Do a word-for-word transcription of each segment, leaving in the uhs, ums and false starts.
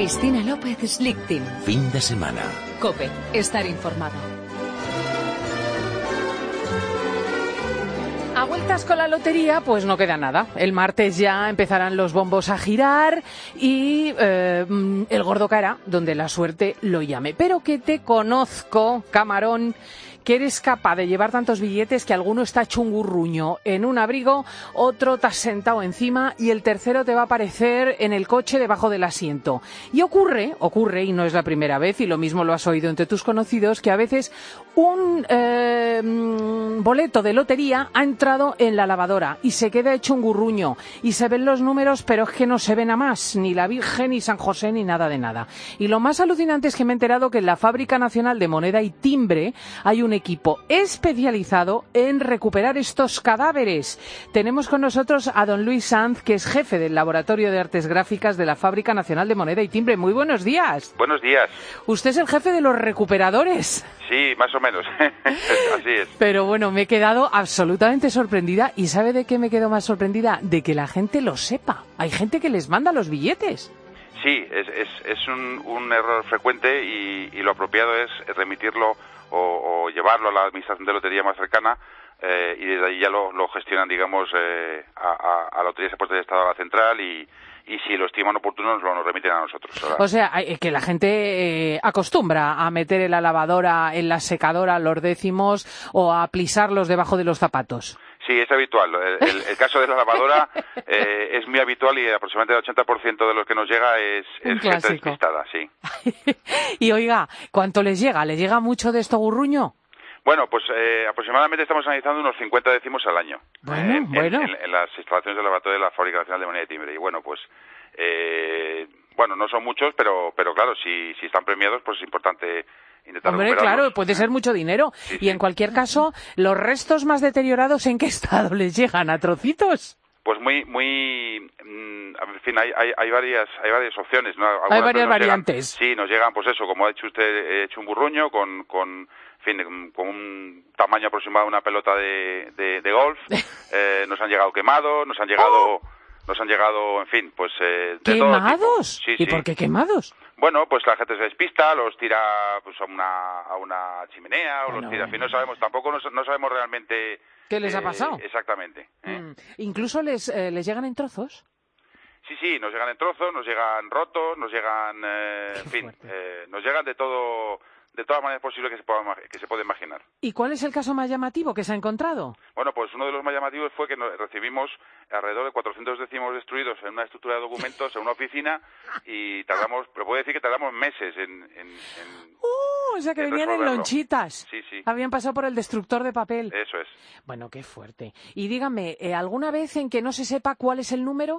Cristina López Slichting. Fin de semana. COPE. Estar informado. A vueltas con la lotería, pues no queda nada. El martes ya empezarán los bombos a girar y eh, el gordo caerá donde la suerte lo llame. Pero que te conozco, camarón, que eres capaz de llevar tantos billetes que alguno está chungurruño en un abrigo, otro te has sentado encima y el tercero te va a aparecer en el coche debajo del asiento. Y ocurre, ocurre, y no es la primera vez, y lo mismo lo has oído entre tus conocidos, que a veces un eh, boleto de lotería ha entrado en la lavadora y se queda hecho un gurruño y se ven los números, pero es que no se ven a más, ni la Virgen, ni San José, ni nada de nada. Y lo más alucinante es que me he enterado que en la Fábrica Nacional de Moneda y Timbre hay un equipo especializado en recuperar estos cadáveres. Tenemos con nosotros a don Luis Sanz, que es jefe del Laboratorio de Artes Gráficas de la Fábrica Nacional de Moneda y Timbre. Muy buenos días. Buenos días. ¿Usted es el jefe de los recuperadores? Sí, más o menos. Así es. Pero bueno, me he quedado absolutamente sorprendida. ¿Y sabe de qué me quedo más sorprendida? De que la gente lo sepa. Hay gente que les manda los billetes. Sí, es, es, es un, un error frecuente y, y lo apropiado es remitirlo o, o llevarlo a la administración de lotería más cercana eh, y desde ahí ya lo, lo gestionan, digamos, eh, a, a, a Loterías y Apuestas de Estado, a la central y, y si lo estiman oportuno nos lo nos remiten a nosotros. ¿Verdad? O sea, que la gente eh, acostumbra a meter en la lavadora, en la secadora, los décimos o a plisarlos debajo de los zapatos. Sí, es habitual. El, el, el caso de la lavadora eh, es muy habitual y aproximadamente el ochenta por ciento de los que nos llega es, es gente despistada, sí. Y oiga, ¿cuánto les llega? ¿Les llega mucho de esto gurruño? Bueno, pues eh, aproximadamente estamos analizando unos cincuenta décimos al año. Bueno, en, bueno. En, en, en las instalaciones del laboratorio de la Fábrica Nacional de Moneda y Timbre. Y bueno, pues, eh, bueno, no son muchos, pero, pero claro, si, si están premiados, pues es importante intentar Hombre, recuperarlos. claro, puede ser mucho dinero. Sí, y sí. En cualquier caso, ¿los restos más deteriorados en qué estado les llegan? ¿A trocitos? Pues muy, muy, mm, en fin, hay, hay, hay varias, hay varias opciones, ¿no? Algunas hay varias variantes. Llegan, sí, nos llegan, pues eso, como ha dicho usted, he hecho un burruño con, con, en fin, con un tamaño aproximado de una pelota de, de, de golf. eh, nos han llegado quemados, nos han llegado, oh. nos han llegado, en fin, pues eh, de ¿Quemados? todo tipo. Sí, ¿Y sí. por qué quemados? Bueno, pues la gente se despista, los tira pues a una, a una chimenea o bueno, los tira, en fin, no bueno. sabemos, tampoco no, no sabemos realmente. ¿Qué les eh, ha pasado? Exactamente. ¿eh? Mm. ¿Incluso les, eh, les llegan en trozos? Sí, sí, nos llegan en trozos, nos llegan rotos, nos llegan, eh, en fin, eh, nos llegan de todo, de todas maneras posibles que se pueda, que se puede imaginar. ¿Y cuál es el caso más llamativo que se ha encontrado? Bueno, pues uno de los más llamativos fue que nos recibimos alrededor de cuatrocientos décimos destruidos en una estructura de documentos en una oficina y tardamos, pero puedo decir que tardamos meses en... en, en ¡Uh! O sea que en venían en resolverlo. lonchitas. Sí, sí. Habían pasado por el destructor de papel. Eso es. Bueno, qué fuerte. Y dígame, ¿eh, ¿alguna vez en que no se sepa cuál es el número?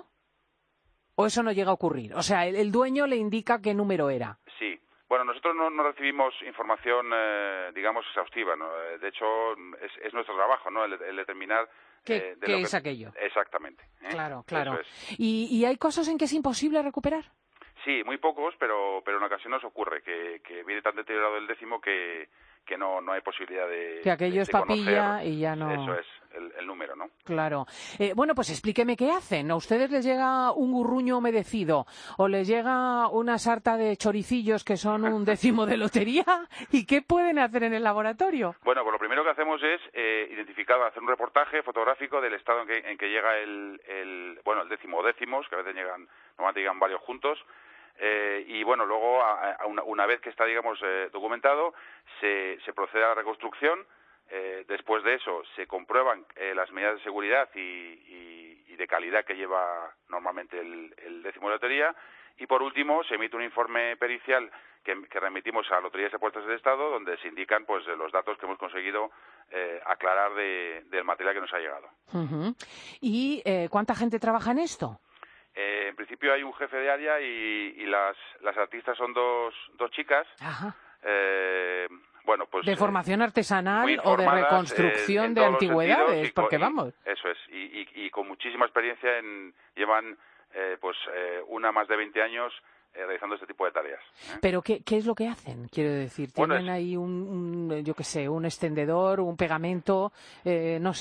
¿O eso no llega a ocurrir? O sea, el, el dueño le indica qué número era. Sí. Bueno, nosotros no, no recibimos información, eh, digamos, exhaustiva, ¿no? De hecho, es, es nuestro trabajo, ¿no? El, el determinar... ¿Qué, eh, de ¿qué lo es que... aquello? Exactamente. ¿eh? Claro, claro. Eso es. ¿Y, ¿Y hay casos en que es imposible recuperar? Sí, muy pocos, pero, pero en ocasiones ocurre que, que viene tan deteriorado el décimo que, que no, no hay posibilidad de Que aquello de, es de papilla conocer, y ya no... Eso es, el, el número, ¿no? Claro. Eh, bueno, pues explíqueme qué hacen. ¿A ustedes les llega un gurruño humedecido o les llega una sarta de choricillos que son un décimo de lotería? ¿Y qué pueden hacer en el laboratorio? Bueno, pues lo primero que hacemos es eh, identificar, hacer un reportaje fotográfico del estado en que, en que llega el, el, bueno, el décimo o décimos, que a veces llegan, normalmente llegan varios juntos. Eh, y bueno, luego a, a una, una vez que está, digamos, eh, documentado, se, se procede a la reconstrucción. Eh, después de eso se comprueban eh, las medidas de seguridad y, y, y de calidad que lleva normalmente el, el décimo de lotería. Y por último se emite un informe pericial que, que remitimos a Loterías y Apuestas del Estado, donde se indican pues los datos que hemos conseguido eh, aclarar de, del material que nos ha llegado. Uh-huh. ¿Y eh, cuánta gente trabaja en esto? Eh, en principio hay un jefe de área y, y las, las artistas son dos, dos chicas. Ajá. Eh, bueno, pues, ¿De eh, formación artesanal o de eh, reconstrucción de antigüedades? Y, porque y, vamos. Eso es, y, y, y con muchísima experiencia en, llevan eh, pues eh, una más de veinte años eh, realizando este tipo de tareas. ¿eh? ¿Pero qué, qué es lo que hacen? Quiero decir, ¿tienen bueno, es... ahí un, un, yo qué sé, un extendedor, un pegamento, eh, no sé?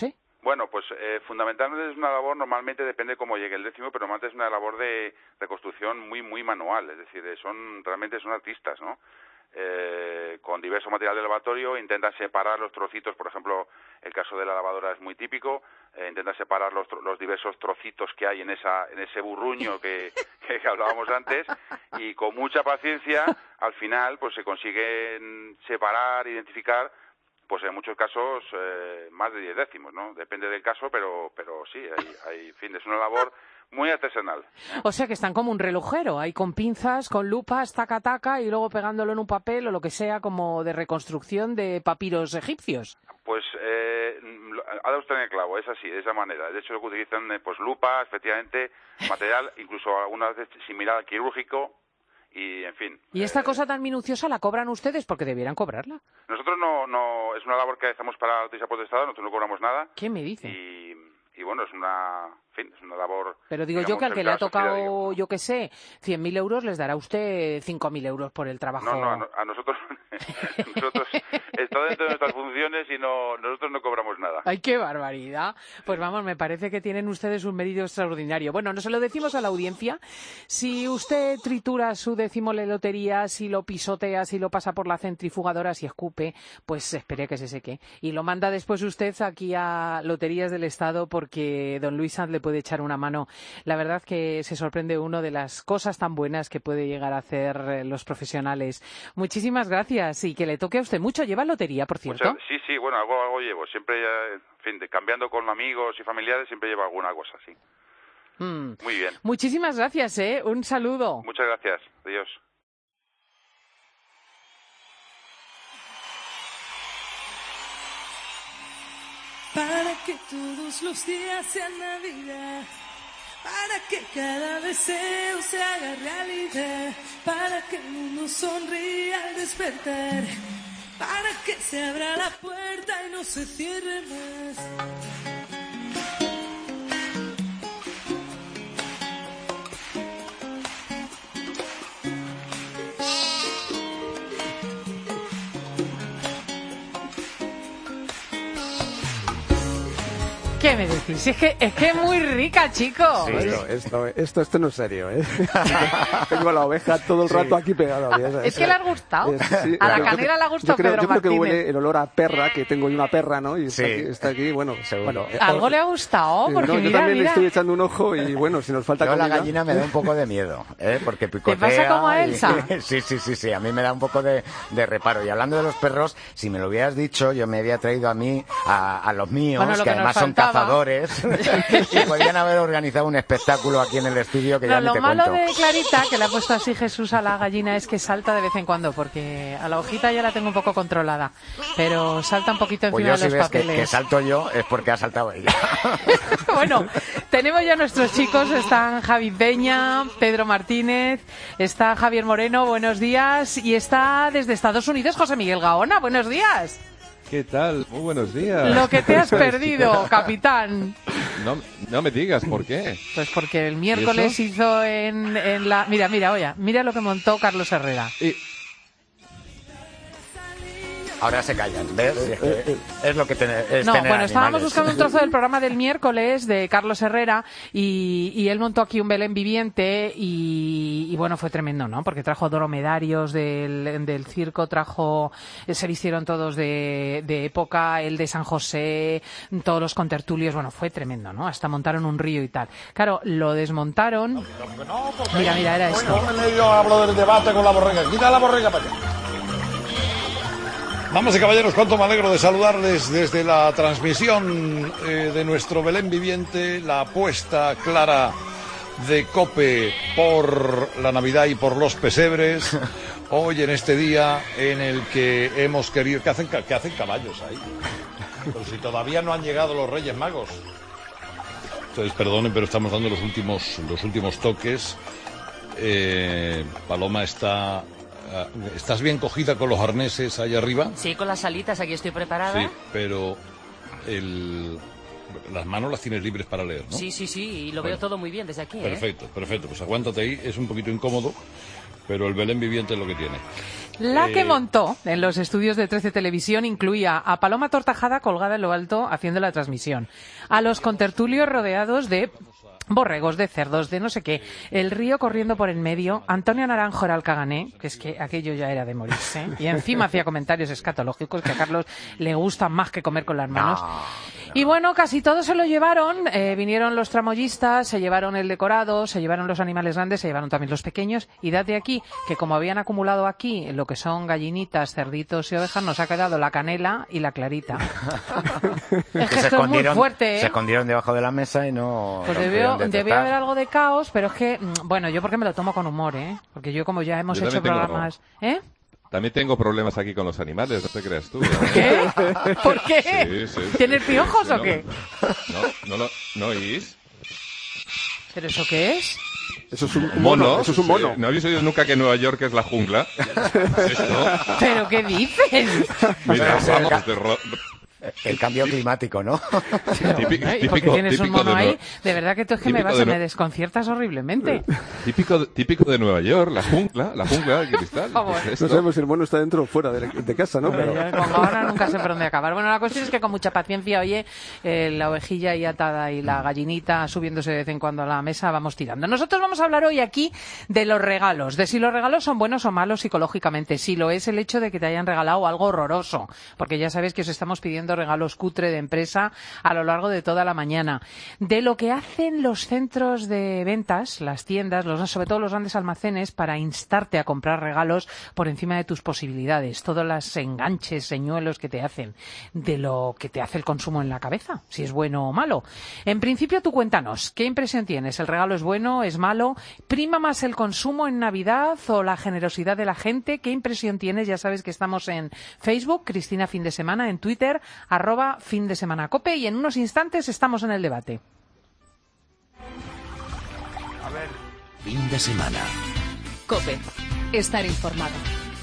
Bueno, pues eh, fundamentalmente es una labor, normalmente depende cómo llegue el décimo, pero normalmente es una labor de reconstrucción muy, muy manual, es decir, son realmente son artistas, ¿no? Eh, con diverso material de lavatorio, intentan separar los trocitos, por ejemplo, el caso de la lavadora es muy típico, eh, intentan separar los, los diversos trocitos que hay en esa en ese burruño que, que hablábamos antes, y con mucha paciencia, al final, pues se consiguen separar, identificar, pues en muchos casos eh, más de diez décimos, ¿no? Depende del caso, pero pero sí, hay, hay en fin, es una labor muy artesanal. O sea que están como un relojero, ahí con pinzas, con lupas, taca taca, y luego pegándolo en un papel o lo que sea, como de reconstrucción de papiros egipcios. Pues eh, ha dado usted en el clavo, es así, de esa manera. De hecho, lo que utilizan, eh, pues lupa, efectivamente, material, incluso algunas veces similar al quirúrgico. Y, en fin. ¿Y esta eh, cosa tan minuciosa la cobran ustedes? Porque debieran cobrarla. Nosotros no, no, es una labor que hacemos para la Noticia Potestad, nosotros no cobramos nada. ¿Qué me dice? Y, y bueno, es una, en fin, es una labor... Pero digo digamos, yo que al que le ha tocado, sociedad, yo qué sé, cien mil euros, les dará usted cinco mil euros por el trabajo. No, no, a, no, a nosotros, nosotros está dentro de nuestras funciones y no, nosotros no cobramos nada. ¡Ay, qué barbaridad! Pues vamos, me parece que tienen ustedes un mérito extraordinario. Bueno, no se lo decimos a la audiencia. Si usted tritura su décimo de lotería, si lo pisotea, si lo pasa por la centrifugadora, si escupe, pues espere que se seque. Y lo manda después usted aquí a Loterías del Estado, porque don Luis Sanz le puede echar una mano. La verdad que se sorprende uno de las cosas tan buenas que puede llegar a hacer los profesionales. Muchísimas gracias y que le toque a usted mucho. ¿Lleva lotería, por cierto? Muchas, sí, sí, bueno, algo, algo llevo. Siempre, en fin, de, cambiando con amigos y familiares, siempre llevo alguna cosa, sí. Mm. Muy bien. Muchísimas gracias, ¿eh? Un saludo. Muchas gracias. Adiós. Para que todos los días sean Navidad, para que cada deseo se haga realidad, para que el mundo sonría al despertar, para que se abra la puerta y no se cierre más. ¿Qué me decís? Es que es que es muy rica, chicos. Sí, esto, esto, esto, esto no es serio, ¿eh? Tengo la oveja todo el rato sí. aquí pegada. Es que le ha gustado. Es, sí, a la claro, canela le ha gustado yo creo, Pedro yo creo que Martínez. huele el olor a perra, que tengo yo una perra, ¿no? Y está, sí. aquí, está aquí, bueno, seguro. Bueno, Algo eh, le ha gustado, porque no, mira, yo también mira. le estoy echando un ojo y bueno, si nos falta yo comida... la gallina me da un poco de miedo, ¿eh? Porque picotea... ¿Te pasa como a Elsa? Y... sí, sí, sí, sí, a mí me da un poco de, de reparo. Y hablando de los perros, si me lo hubieras dicho, yo me había traído a mí, a, a los míos, bueno, que, que además son cazadores... y podrían haber organizado un espectáculo aquí en el estudio que no, ya ni te cuento. Lo malo de Clarita, que le ha puesto así Jesús a la gallina, es que salta de vez en cuando, porque a la hojita ya la tengo un poco controlada, pero salta un poquito encima pues yo, de los si ves papeles. Que, que salto yo es porque ha saltado ella. Bueno, tenemos ya nuestros chicos, están Javi Peña, Pedro Martínez, está Javier Moreno, buenos días, y está desde Estados Unidos José Miguel Gaona, buenos días. ¿Qué tal? Muy buenos días. Lo que te has perdido, capitán. No, no me digas, ¿por qué? Pues porque el miércoles hizo en, en la... Mira, mira, oye, mira lo que montó Carlos Herrera. Y... Ahora se callan, ¿ves? Es, que es lo que ten, es no, tener bueno, estábamos animales. buscando un trozo del programa del miércoles de Carlos Herrera y, y él montó aquí un Belén viviente y, y bueno, fue tremendo, ¿no? Porque trajo dromedarios del, del circo, trajo, se vistieron todos de, de época, el de San José, todos los contertulios, bueno, fue tremendo, ¿no? Hasta montaron un río y tal. Claro, lo desmontaron. Mira, mira, era esto. Yo hablo del debate con la borrega. Quita la borrega para allá. Damas y caballeros, cuánto me alegro de saludarles desde la transmisión eh, de nuestro Belén viviente, la apuesta clara de COPE por la Navidad y por los pesebres. Hoy en este día en el que hemos querido... ¿Qué hacen, qué hacen caballos ahí? Pero si todavía no han llegado los Reyes Magos. Entonces, perdonen, pero estamos dando los últimos, los últimos toques. Eh, Paloma está... ¿Estás bien cogida con los arneses ahí arriba? Sí, con las alitas, aquí estoy preparada. Sí, pero el... las manos las tienes libres para leer, ¿no? Sí, sí, sí, y lo bueno, veo todo muy bien desde aquí. Perfecto, ¿eh? perfecto. Pues aguántate ahí, es un poquito incómodo, pero el Belén viviente es lo que tiene. La eh... que montó en los estudios de trece Televisión incluía a Paloma Tortajada colgada en lo alto haciendo la transmisión, a los contertulios rodeados de borregos, de cerdos, de no sé qué, el río corriendo por en medio, Antonio Naranjo era el cagané, que es que aquello ya era de morirse, y encima hacía comentarios escatológicos que a Carlos le gustan más que comer con las manos. No, no. Y bueno, casi todo se lo llevaron, eh, vinieron los tramoyistas, se llevaron el decorado, se llevaron los animales grandes, se llevaron también los pequeños, y date aquí que como habían acumulado aquí lo que son gallinitas, cerditos y ovejas, nos ha quedado la canela y la clarita. Es que esto es muy fuerte, ¿eh? Se escondieron debajo de la mesa y no... Pues debió, debió haber algo de caos, pero es que, bueno, yo porque me lo tomo con humor, ¿eh? Porque yo como ya hemos yo hecho programas... ¿Eh? También tengo problemas aquí con los animales, no te creas tú. ¿No? ¿Qué? ¿Por qué? Sí, sí, ¿Tienes sí, piojos sí, o no, qué? No, no, no, no oís. ¿Pero eso qué es? Eso es un mono. mono Eso es un mono. Sí. ¿No habéis oído nunca que Nueva York es la jungla? ¿Esto? ¿Pero qué dices? Mira, vamos de... Ro... El cambio climático, ¿no? Típico, ¿Y por qué tienes un mono de ahí? no... De verdad que tú es que me vas a... me desconciertas horriblemente. Típico, típico de Nueva York, la jungla, la jungla de cristal. Pues no sabemos si el mono está dentro o fuera de, de casa, ¿no? Pero... Pero... Con ahora nunca sé por dónde acabar. Bueno, la cuestión es que con mucha paciencia, oye, eh, la ovejilla ahí atada y la gallinita subiéndose de vez en cuando a la mesa, vamos tirando. Nosotros vamos a hablar hoy aquí de los regalos, de si los regalos son buenos o malos psicológicamente, si lo es el hecho de que te hayan regalado algo horroroso, porque ya sabes que os estamos pidiendo regalos cutre de empresa a lo largo de toda la mañana, de lo que hacen los centros de ventas, las tiendas, los, sobre todo los grandes almacenes, para instarte a comprar regalos por encima de tus posibilidades, todos los enganches, señuelos que te hacen, de lo que te hace el consumo en la cabeza, si es bueno o malo. En principio, tú cuéntanos, ¿qué impresión tienes? ¿El regalo es bueno, es malo? ¿Prima más el consumo en Navidad o la generosidad de la gente? ¿Qué impresión tienes? Ya sabes que estamos en Facebook, Cristina Fin de Semana, en Twitter, arroba Fin de Semana Cope, y en unos instantes estamos en el debate. A ver. Fin de semana. Cope. Estar informado.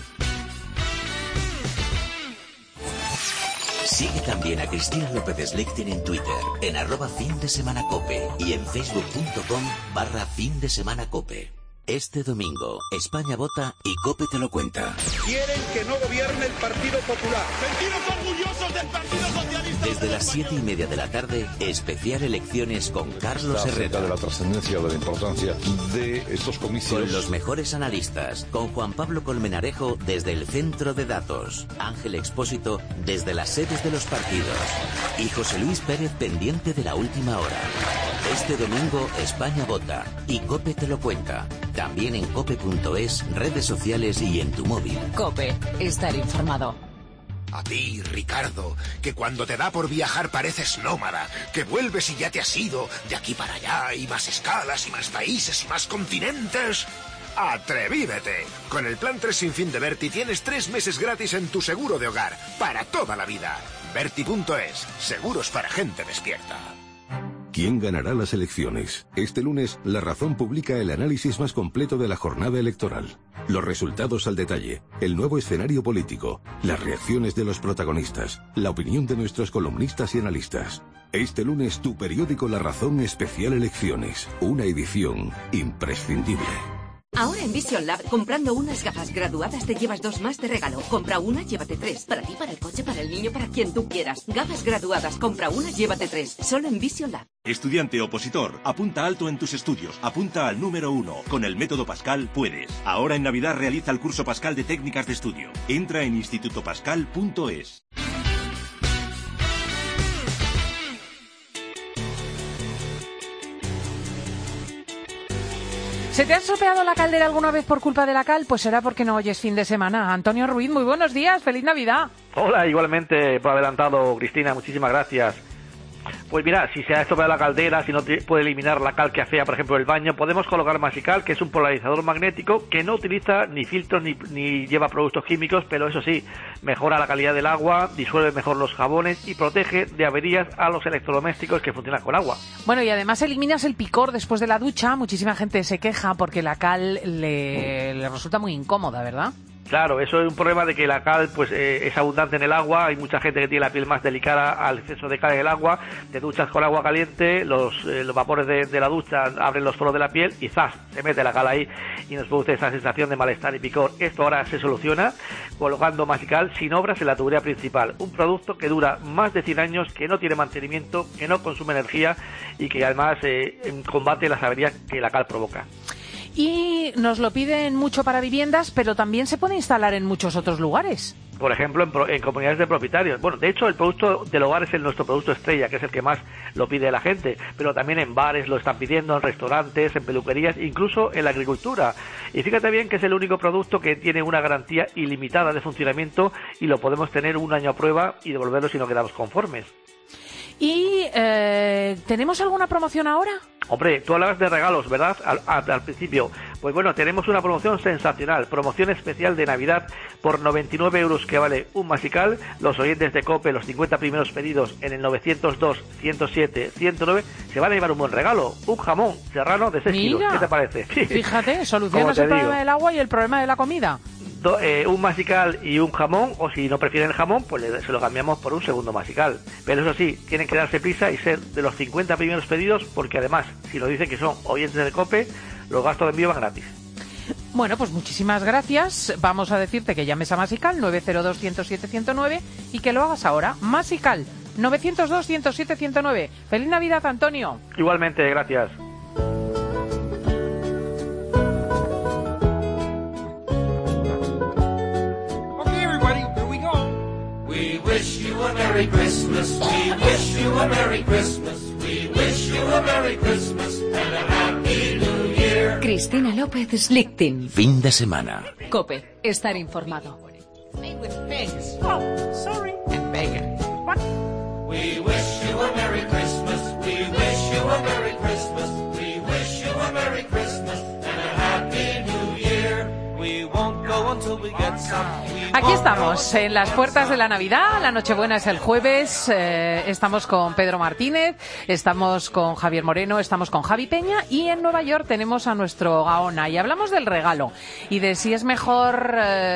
Sigue también a Cristina López Slichting en Twitter, en arroba Fin de Semana Cope y en facebook.com barra Fin de Semana Cope. Este domingo, España vota y Cope te lo cuenta. Quieren que no gobierne el Partido Popular. ¡Sentiros orgullosos del Partido Socialista! Desde las siete y media de la tarde, especial elecciones con Carlos Herrera. De la trascendencia o de la importancia de estos comicios. Con los mejores analistas, con Juan Pablo Colmenarejo desde el Centro de Datos, Ángel Expósito desde las sedes de los partidos y José Luis Pérez pendiente de la última hora. Este domingo, España vota y Cope te lo cuenta. También en cope punto es, redes sociales y en tu móvil. Cope, estar informado. A ti, Ricardo, que cuando te da por viajar pareces nómada, que vuelves y ya te has ido de aquí para allá, y más escalas, y más países, y más continentes. ¡Atrevídete! Con el plan tres sin fin de Berti tienes tres meses gratis en tu seguro de hogar, para toda la vida. Berti punto es, seguros para gente despierta. ¿Quién ganará las elecciones? Este lunes, La Razón publica el análisis más completo de la jornada electoral. Los resultados al detalle, el nuevo escenario político, las reacciones de los protagonistas, la opinión de nuestros columnistas y analistas. Este lunes, tu periódico La Razón especial Elecciones, una edición imprescindible. Ahora en Vision Lab, comprando unas gafas graduadas te llevas dos más de regalo. Compra una, llévate tres. Para ti, para el coche, para el niño, para quien tú quieras. Gafas graduadas, compra una, llévate tres. Solo en Vision Lab. Estudiante opositor, apunta alto en tus estudios. Apunta al número uno. Con el método Pascal puedes. Ahora en Navidad realiza el curso Pascal de técnicas de estudio. Entra en instituto pascal punto es. ¿Se te ha estropeado la caldera alguna vez por culpa de la cal? Pues será porque no oyes Fin de Semana. Antonio Ruiz, muy buenos días, feliz Navidad. Hola, igualmente por adelantado, Cristina, muchísimas gracias. Pues mira, si se ha estropeado la caldera, si no te puede eliminar la cal que afea, por ejemplo, el baño, podemos colocar Masical, que es un polarizador magnético que no utiliza ni filtros ni, ni lleva productos químicos, pero eso sí, mejora la calidad del agua, disuelve mejor los jabones y protege de averías a los electrodomésticos que funcionan con agua. Bueno, y además eliminas el picor después de la ducha. Muchísima gente se queja porque la cal le, le resulta muy incómoda, ¿verdad? Claro, eso es un problema de que la cal pues eh, es abundante en el agua, hay mucha gente que tiene la piel más delicada al exceso de cal en el agua, te duchas con agua caliente, los, eh, los vapores de, de la ducha abren los poros de la piel y ¡zas!, se mete la cal ahí y nos produce esa sensación de malestar y picor. Esto ahora se soluciona colocando Masical sin obras en la tubería principal, un producto que dura más de cien años, que no tiene mantenimiento, que no consume energía y que además eh, combate las averías que la cal provoca. Y nos lo piden mucho para viviendas, pero también se puede instalar en muchos otros lugares. Por ejemplo, en, pro, en comunidades de propietarios. Bueno, de hecho, el producto del hogar es el, nuestro producto estrella, que es el que más lo pide la gente. Pero también en bares lo están pidiendo, en restaurantes, en peluquerías, incluso en la agricultura. Y fíjate bien que es el único producto que tiene una garantía ilimitada de funcionamiento y lo podemos tener un año a prueba y devolverlo si no quedamos conformes. ¿Y eh, tenemos alguna promoción ahora? Hombre, tú hablabas de regalos, ¿verdad? Al, al, al principio. Pues bueno, tenemos una promoción sensacional, promoción especial de Navidad por noventa y nueve euros que vale un Masical. Los oyentes de COPE, los cincuenta primeros pedidos en el novecientos dos, ciento siete, ciento nueve, se van a llevar un buen regalo, un jamón serrano de seis kilos. ¿Qué te parece? Fíjate, solucionas el problema del agua y el problema de la comida. Do, eh, un Masical y un jamón, o si no prefieren el jamón, pues le, se lo cambiamos por un segundo Masical. Pero eso sí, tienen que darse prisa y ser de los cincuenta primeros pedidos, porque además, si nos dicen que son oyentes de COPE, los gastos de envío van gratis. Bueno, pues muchísimas gracias. Vamos a decirte que llames a Masical nueve cero dos, ciento siete, ciento nueve y que lo hagas ahora. Masical nueve cero dos, ciento siete, ciento nueve. ¡Feliz Navidad, Antonio! Igualmente, gracias. We wish you a Merry Christmas, we wish you a Merry Christmas, we wish you a Merry Christmas and a Happy New Year. Cristina López Slichting. Fin de semana. COPE, estar informado. Made with pigs. Oh, sorry. And bacon. What? We wish you a Merry Christmas, we wish you a Merry Christmas, we wish you a Merry Christmas and a Happy New Year. We won't go until we get some. Aquí estamos, en las puertas de la Navidad. La Nochebuena es el jueves. Eh, estamos con Pedro Martínez, estamos con Javier Moreno, estamos con Javi Peña y en Nueva York tenemos a nuestro Gaona. Y hablamos del regalo y de si es mejor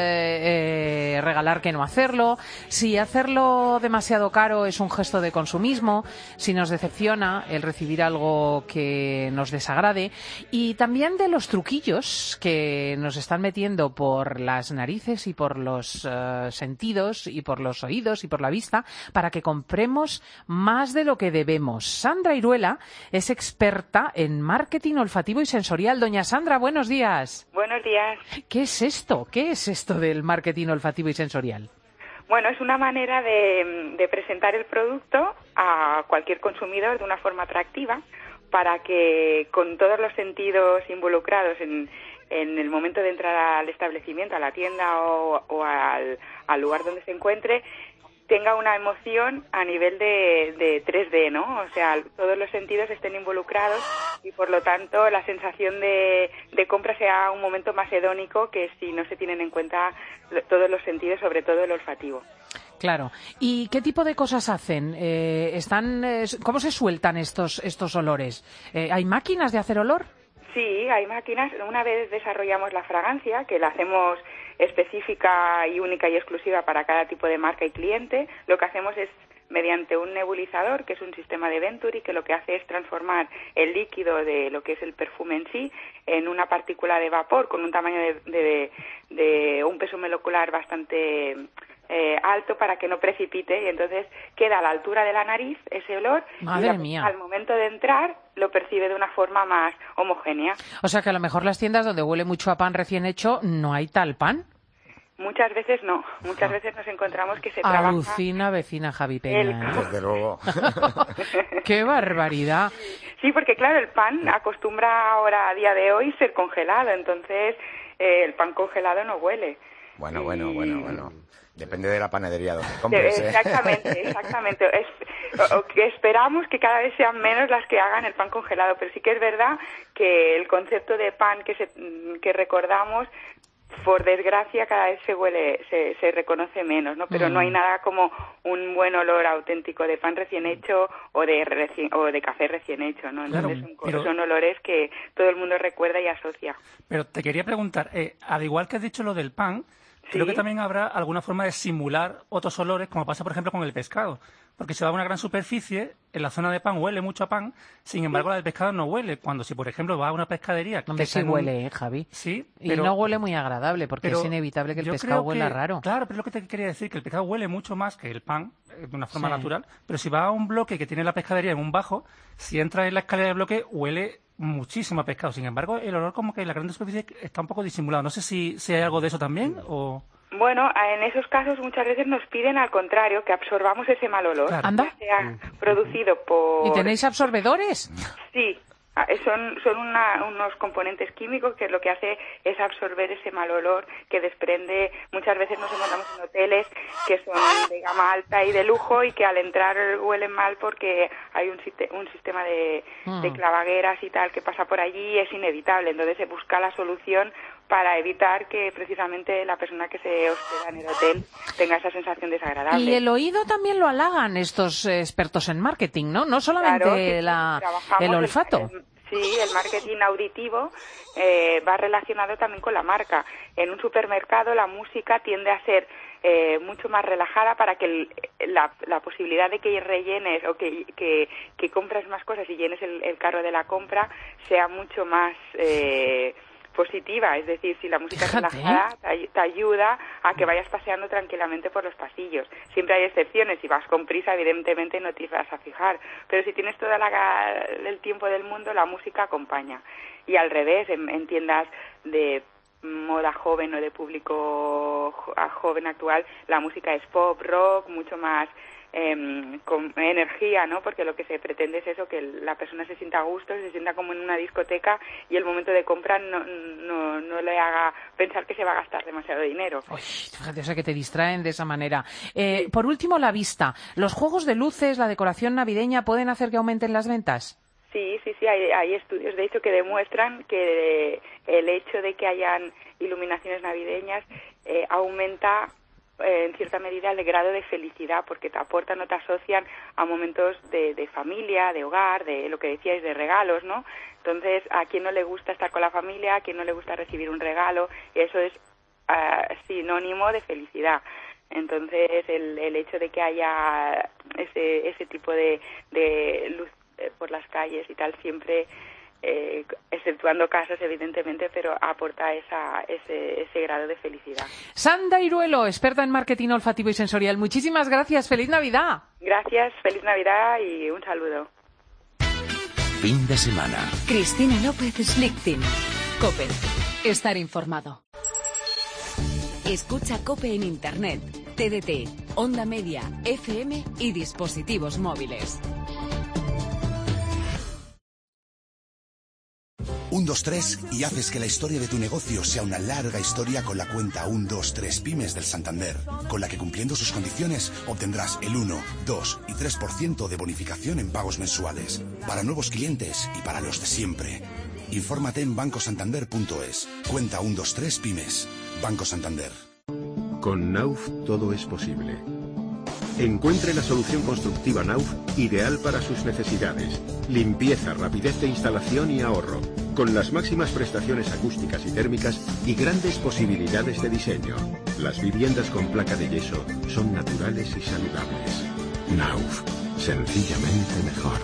eh, eh, regalar que no hacerlo, si hacerlo demasiado caro es un gesto de consumismo, si nos decepciona el recibir algo que nos desagrade, y también de los truquillos que nos están metiendo por las narices y por los Uh, sentidos y por los oídos y por la vista para que compremos más de lo que debemos. Sandra Iruela es experta en marketing olfativo y sensorial. Doña Sandra, buenos días. Buenos días. ¿Qué es esto? ¿Qué es esto del marketing olfativo y sensorial? Bueno, es una manera de, de presentar el producto a cualquier consumidor de una forma atractiva para que con todos los sentidos involucrados en en el momento de entrar al establecimiento, a la tienda o, o al, al lugar donde se encuentre, tenga una emoción a nivel de, de tres D, ¿no? O sea, todos los sentidos estén involucrados y, por lo tanto, la sensación de, de compra sea un momento más hedónico que si no se tienen en cuenta todos los sentidos, sobre todo el olfativo. Claro. ¿Y qué tipo de cosas hacen? Eh, están, eh, ¿Cómo se sueltan estos, estos olores? Eh, ¿Hay máquinas de hacer olor? Sí, hay máquinas. Una vez desarrollamos la fragancia, que la hacemos específica y única y exclusiva para cada tipo de marca y cliente, lo que hacemos es, mediante un nebulizador, que es un sistema de Venturi, que lo que hace es transformar el líquido de lo que es el perfume en sí en una partícula de vapor con un tamaño de, de, de un peso molecular bastante eh, alto para que no precipite, y entonces queda a la altura de la nariz ese olor. Madre y mía. Al momento de entrar lo percibe de una forma más homogénea. O sea que a lo mejor las tiendas donde huele mucho a pan recién hecho no hay tal pan. Muchas veces no, muchas veces nos encontramos que se trabaja... Alucina vecina Javi Peña. El... ¿eh? Desde luego. ¡Qué barbaridad! Sí, porque claro, el pan acostumbra ahora, a día de hoy, ser congelado, entonces eh, el pan congelado no huele. Bueno, bueno, bueno, bueno. Depende de la panadería donde compres, ¿eh? Exactamente, exactamente. Es, o, o que esperamos que cada vez sean menos las que hagan el pan congelado, pero sí que es verdad que el concepto de pan que, se, que recordamos, por desgracia, cada vez se huele, se, se reconoce menos, ¿no? Pero mm. no hay nada como un buen olor auténtico de pan recién hecho o de reci- o de café recién hecho, ¿no? Entonces claro, son, pero, son olores que todo el mundo recuerda y asocia. Pero te quería preguntar, eh, al igual que has dicho lo del pan, creo Sí. que también habrá alguna forma de simular otros olores, como pasa, por ejemplo, con el pescado. Porque si va a una gran superficie, en la zona de pan huele mucho a pan, sin embargo, la del pescado no huele. Cuando si, por ejemplo, va a una pescadería... Hombre, que sí está en un- huele, ¿eh, Javi? Sí, Y pero- no huele muy agradable, porque pero es inevitable que el yo pescado creo huela que- raro. Claro, pero es lo que te quería decir, que el pescado huele mucho más que el pan, eh, de una forma Sí. natural. Pero si va a un bloque que tiene la pescadería en un bajo, si entra en la escalera de bloque, huele muchísimo a pescado. Sin embargo, el olor como que en la gran superficie está un poco disimulado. No sé si, si hay algo de eso también o... Bueno, en esos casos muchas veces nos piden al contrario que absorbamos ese mal olor, Claro. ya Anda. sea producido por... ¿Y tenéis absorbedores? Sí, ah, son, son una- unos componentes químicos que lo que hace es absorber ese mal olor que desprende. Muchas veces nos encontramos en hoteles que son de gama alta y de lujo y que al entrar huelen mal porque hay un, siste- un sistema de, Mm. de clavagueras y tal que pasa por allí y es inevitable. Entonces se busca la solución para evitar que precisamente la persona que se hospeda en el hotel tenga esa sensación desagradable. Y el oído también lo halagan estos eh, expertos en marketing, ¿no? No solamente Claro, sí, sí, la, trabajamos el el- olfato. el- sí, el marketing auditivo eh, va relacionado también con la marca. En un supermercado la música tiende a ser eh, mucho más relajada para que el- la, la posibilidad de que rellenes o que, que, que compres más cosas y llenes el, el carro de la compra sea mucho más... Eh, positiva, es decir, si la música es Fíjate. relajada te, ay- te ayuda a que vayas paseando tranquilamente por los pasillos. Siempre hay excepciones, si vas con prisa evidentemente no te vas a fijar, pero si tienes todo el tiempo del mundo la música acompaña. Y al revés, en, en tiendas de moda joven o de público jo- a joven actual, la música es pop, rock, mucho más eh, con energía, ¿no? Porque lo que se pretende es eso, que la persona se sienta a gusto, se sienta como en una discoteca y el momento de compra no, no, no le haga pensar que se va a gastar demasiado dinero. Uy, fíjate, o sea, que te distraen de esa manera. Eh, por último, la vista. ¿Los juegos de luces, la decoración navideña pueden hacer que aumenten las ventas? Sí, sí, sí, hay, hay estudios de hecho que demuestran que el hecho de que hayan iluminaciones navideñas eh, aumenta eh, en cierta medida el grado de felicidad porque te aportan o te asocian a momentos de, de familia, de hogar, de lo que decíais, de regalos, ¿no? Entonces, a quien no le gusta estar con la familia, a quien no le gusta recibir un regalo, eso es uh, sinónimo de felicidad. Entonces, el, el hecho de que haya ese, ese tipo de, de luz eh, por las calles y tal, siempre, eh, exceptuando casos, evidentemente, pero aporta esa, ese, ese grado de felicidad. Sandra Iruelo, experta en marketing olfativo y sensorial. Muchísimas gracias. ¡Feliz Navidad! Gracias, feliz Navidad y un saludo. Fin de semana. Cristina López Slichting. COPE. Estar informado. Escucha COPE en Internet, T D T, Onda Media, F M y dispositivos móviles. uno dos tres y haces que la historia de tu negocio sea una larga historia con la cuenta uno dos tres Pymes del Santander, con la que cumpliendo sus condiciones obtendrás el uno, dos y tres por ciento de bonificación en pagos mensuales, para nuevos clientes y para los de siempre. Infórmate en banco santander punto es. Cuenta uno dos tres Pymes. Banco Santander. Con Nauf todo es posible. Encuentre la solución constructiva Nauf ideal para sus necesidades. Limpieza, rapidez de instalación y ahorro. Con las máximas prestaciones acústicas y térmicas y grandes posibilidades de diseño. Las viviendas con placa de yeso son naturales y saludables. Nauf. Sencillamente mejor.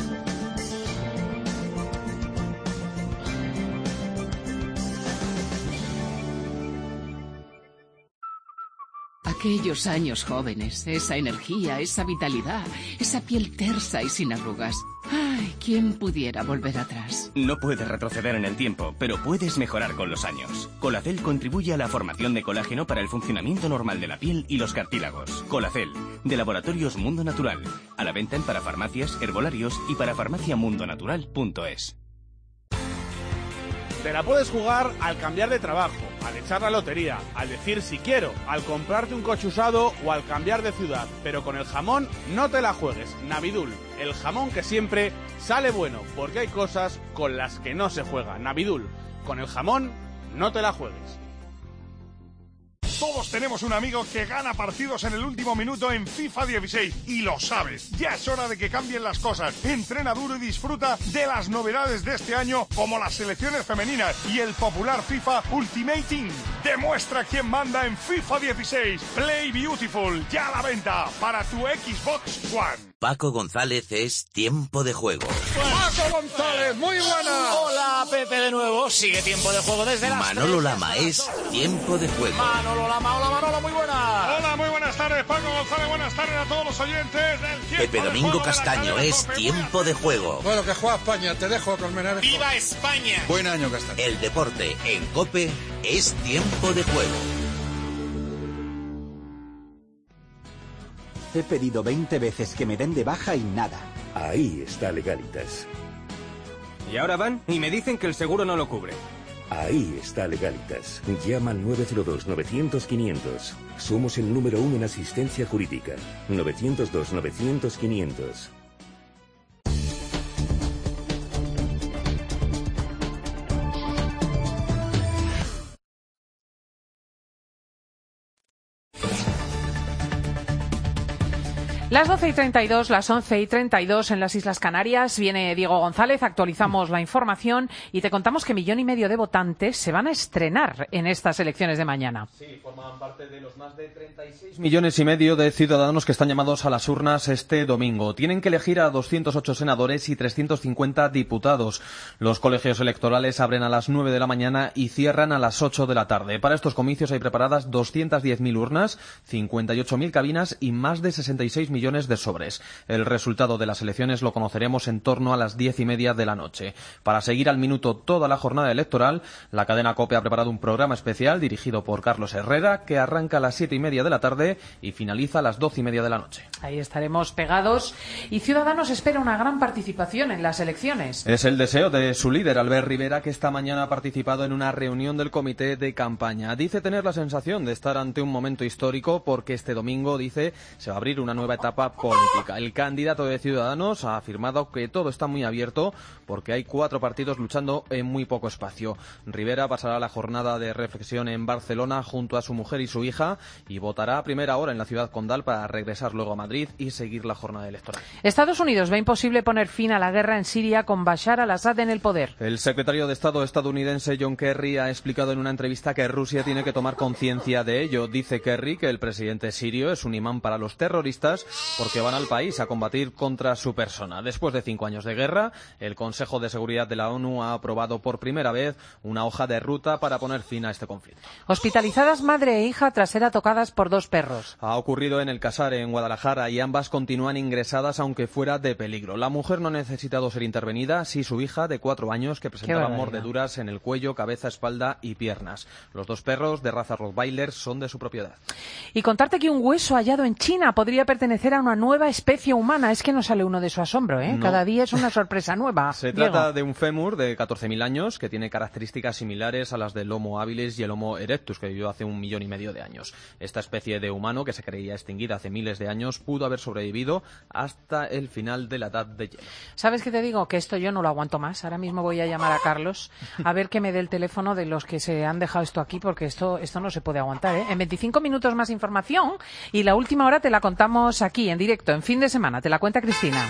Aquellos años jóvenes, esa energía, esa vitalidad, esa piel tersa y sin arrugas. Ay, ¿quién pudiera volver atrás? No puedes retroceder en el tiempo, pero puedes mejorar con los años. Colacel contribuye a la formación de colágeno para el funcionamiento normal de la piel y los cartílagos. Colacel, de Laboratorios Mundo Natural. A la venta en parafarmacias, herbolarios y parafarmaciamundonatural punto es. Te la puedes jugar al cambiar de trabajo, al echar la lotería, al decir si quiero, al comprarte un coche usado o al cambiar de ciudad. Pero con el jamón no te la juegues. Navidul, el jamón que siempre sale bueno, porque hay cosas con las que no se juega. Navidul, con el jamón no te la juegues. Todos tenemos un amigo que gana partidos en el último minuto en FIFA dieciséis y lo sabes. Ya es hora de que cambien las cosas. Entrena duro y disfruta de las novedades de este año como las selecciones femeninas y el popular FIFA Ultimate Team. Demuestra quién manda en FIFA dieciséis. Play Beautiful, ya a la venta para tu Xbox One. Paco González es Tiempo de Juego. Paco González, muy buena. Hola, Pepe, de nuevo. Sigue Tiempo de Juego desde las Manolo Lama es Tiempo de Juego. Manolo Lama, hola Manolo, muy buena. Hola, muy buenas tardes, Paco González. Buenas tardes a todos los oyentes del Tiempo Pepe de Domingo Juego Castaño es Tiempo de Juego. Bueno, que juega España, te dejo Colmenarejo. ¡Viva España! Buen año, Castaño. El deporte en COPE es Tiempo de Juego. He pedido veinte veces que me den de baja y nada. Ahí está Legalitas. Y ahora van y me dicen que el seguro no lo cubre. Ahí está Legalitas. Llama al nueve cero dos, novecientos, quinientos. Somos el número uno en asistencia jurídica. novecientos dos, novecientos, quinientos. Las doce y treinta y dos, las once y treinta y dos en las Islas Canarias. Viene Diego González, actualizamos la información y te contamos que millón y medio de votantes se van a estrenar en estas elecciones de mañana. Sí, forman parte de los más de treinta y seis millones y medio de ciudadanos que están llamados a las urnas este domingo. Tienen que elegir a doscientos ocho senadores y trescientos cincuenta diputados. Los colegios electorales abren a las nueve de la mañana y cierran a las ocho de la tarde. Para estos comicios hay preparadas doscientas diez mil urnas, cincuenta y ocho mil cabinas y más de sesenta y seis millones de sobres. El resultado de las elecciones lo conoceremos en torno a las diez y media de la noche. Para seguir al minuto toda la jornada electoral, la cadena COPE ha preparado un programa especial dirigido por Carlos Herrera que arranca a las siete y media de la tarde y finaliza a las doce y media de la noche. Ahí estaremos pegados y Ciudadanos espera una gran participación en las elecciones. Es el deseo de su líder, Albert Rivera, que esta mañana ha participado en una reunión del comité de campaña. Dice tener la sensación de estar ante un momento histórico porque este domingo, dice, se va a abrir una nueva etapa política. El candidato de Ciudadanos ha afirmado que todo está muy abierto porque hay cuatro partidos luchando en muy poco espacio. Rivera pasará la jornada de reflexión en Barcelona junto a su mujer y su hija y votará a primera hora en la ciudad condal para regresar luego a Madrid y seguir la jornada electoral. Estados Unidos ve imposible poner fin a la guerra en Siria con Bashar al-Assad en el poder. El secretario de Estado estadounidense John Kerry ha explicado en una entrevista que Rusia tiene que tomar conciencia de ello. Dice Kerry que el presidente sirio es un imán para los terroristas porque van al país a combatir contra su persona. Después de cinco años de guerra, el Consejo de Seguridad de la ONU ha aprobado por primera vez una hoja de ruta para poner fin a este conflicto. Hospitalizadas madre e hija tras ser atocadas por dos perros. Ha ocurrido en el Casar, en Guadalajara, y ambas continúan ingresadas aunque fuera de peligro. La mujer no ha necesitado ser intervenida, sí su hija de cuatro años que presentaba mordeduras en el cuello, cabeza, espalda y piernas. Los dos perros de raza Rottweiler son de su propiedad. Y contarte que un hueso hallado en China podría pertenecer a una nueva especie humana. Es que no sale uno de su asombro, ¿eh? No. Cada día es una sorpresa nueva. Se Diego. trata de un fémur de catorce mil años que tiene características similares a las del Homo habilis y el Homo erectus, que vivió hace un millón y medio de años. Esta especie de humano, que se creía extinguida hace miles de años, pudo haber sobrevivido hasta el final de la edad de hielo. ¿Sabes qué te digo? Que esto yo no lo aguanto más. Ahora mismo voy a llamar a Carlos a ver que me dé el teléfono de los que se han dejado esto aquí, porque esto, esto no se puede aguantar, ¿eh? En veinticinco minutos más información y la última hora te la contamos aquí, en directo, en fin de semana. Te la cuenta Cristina.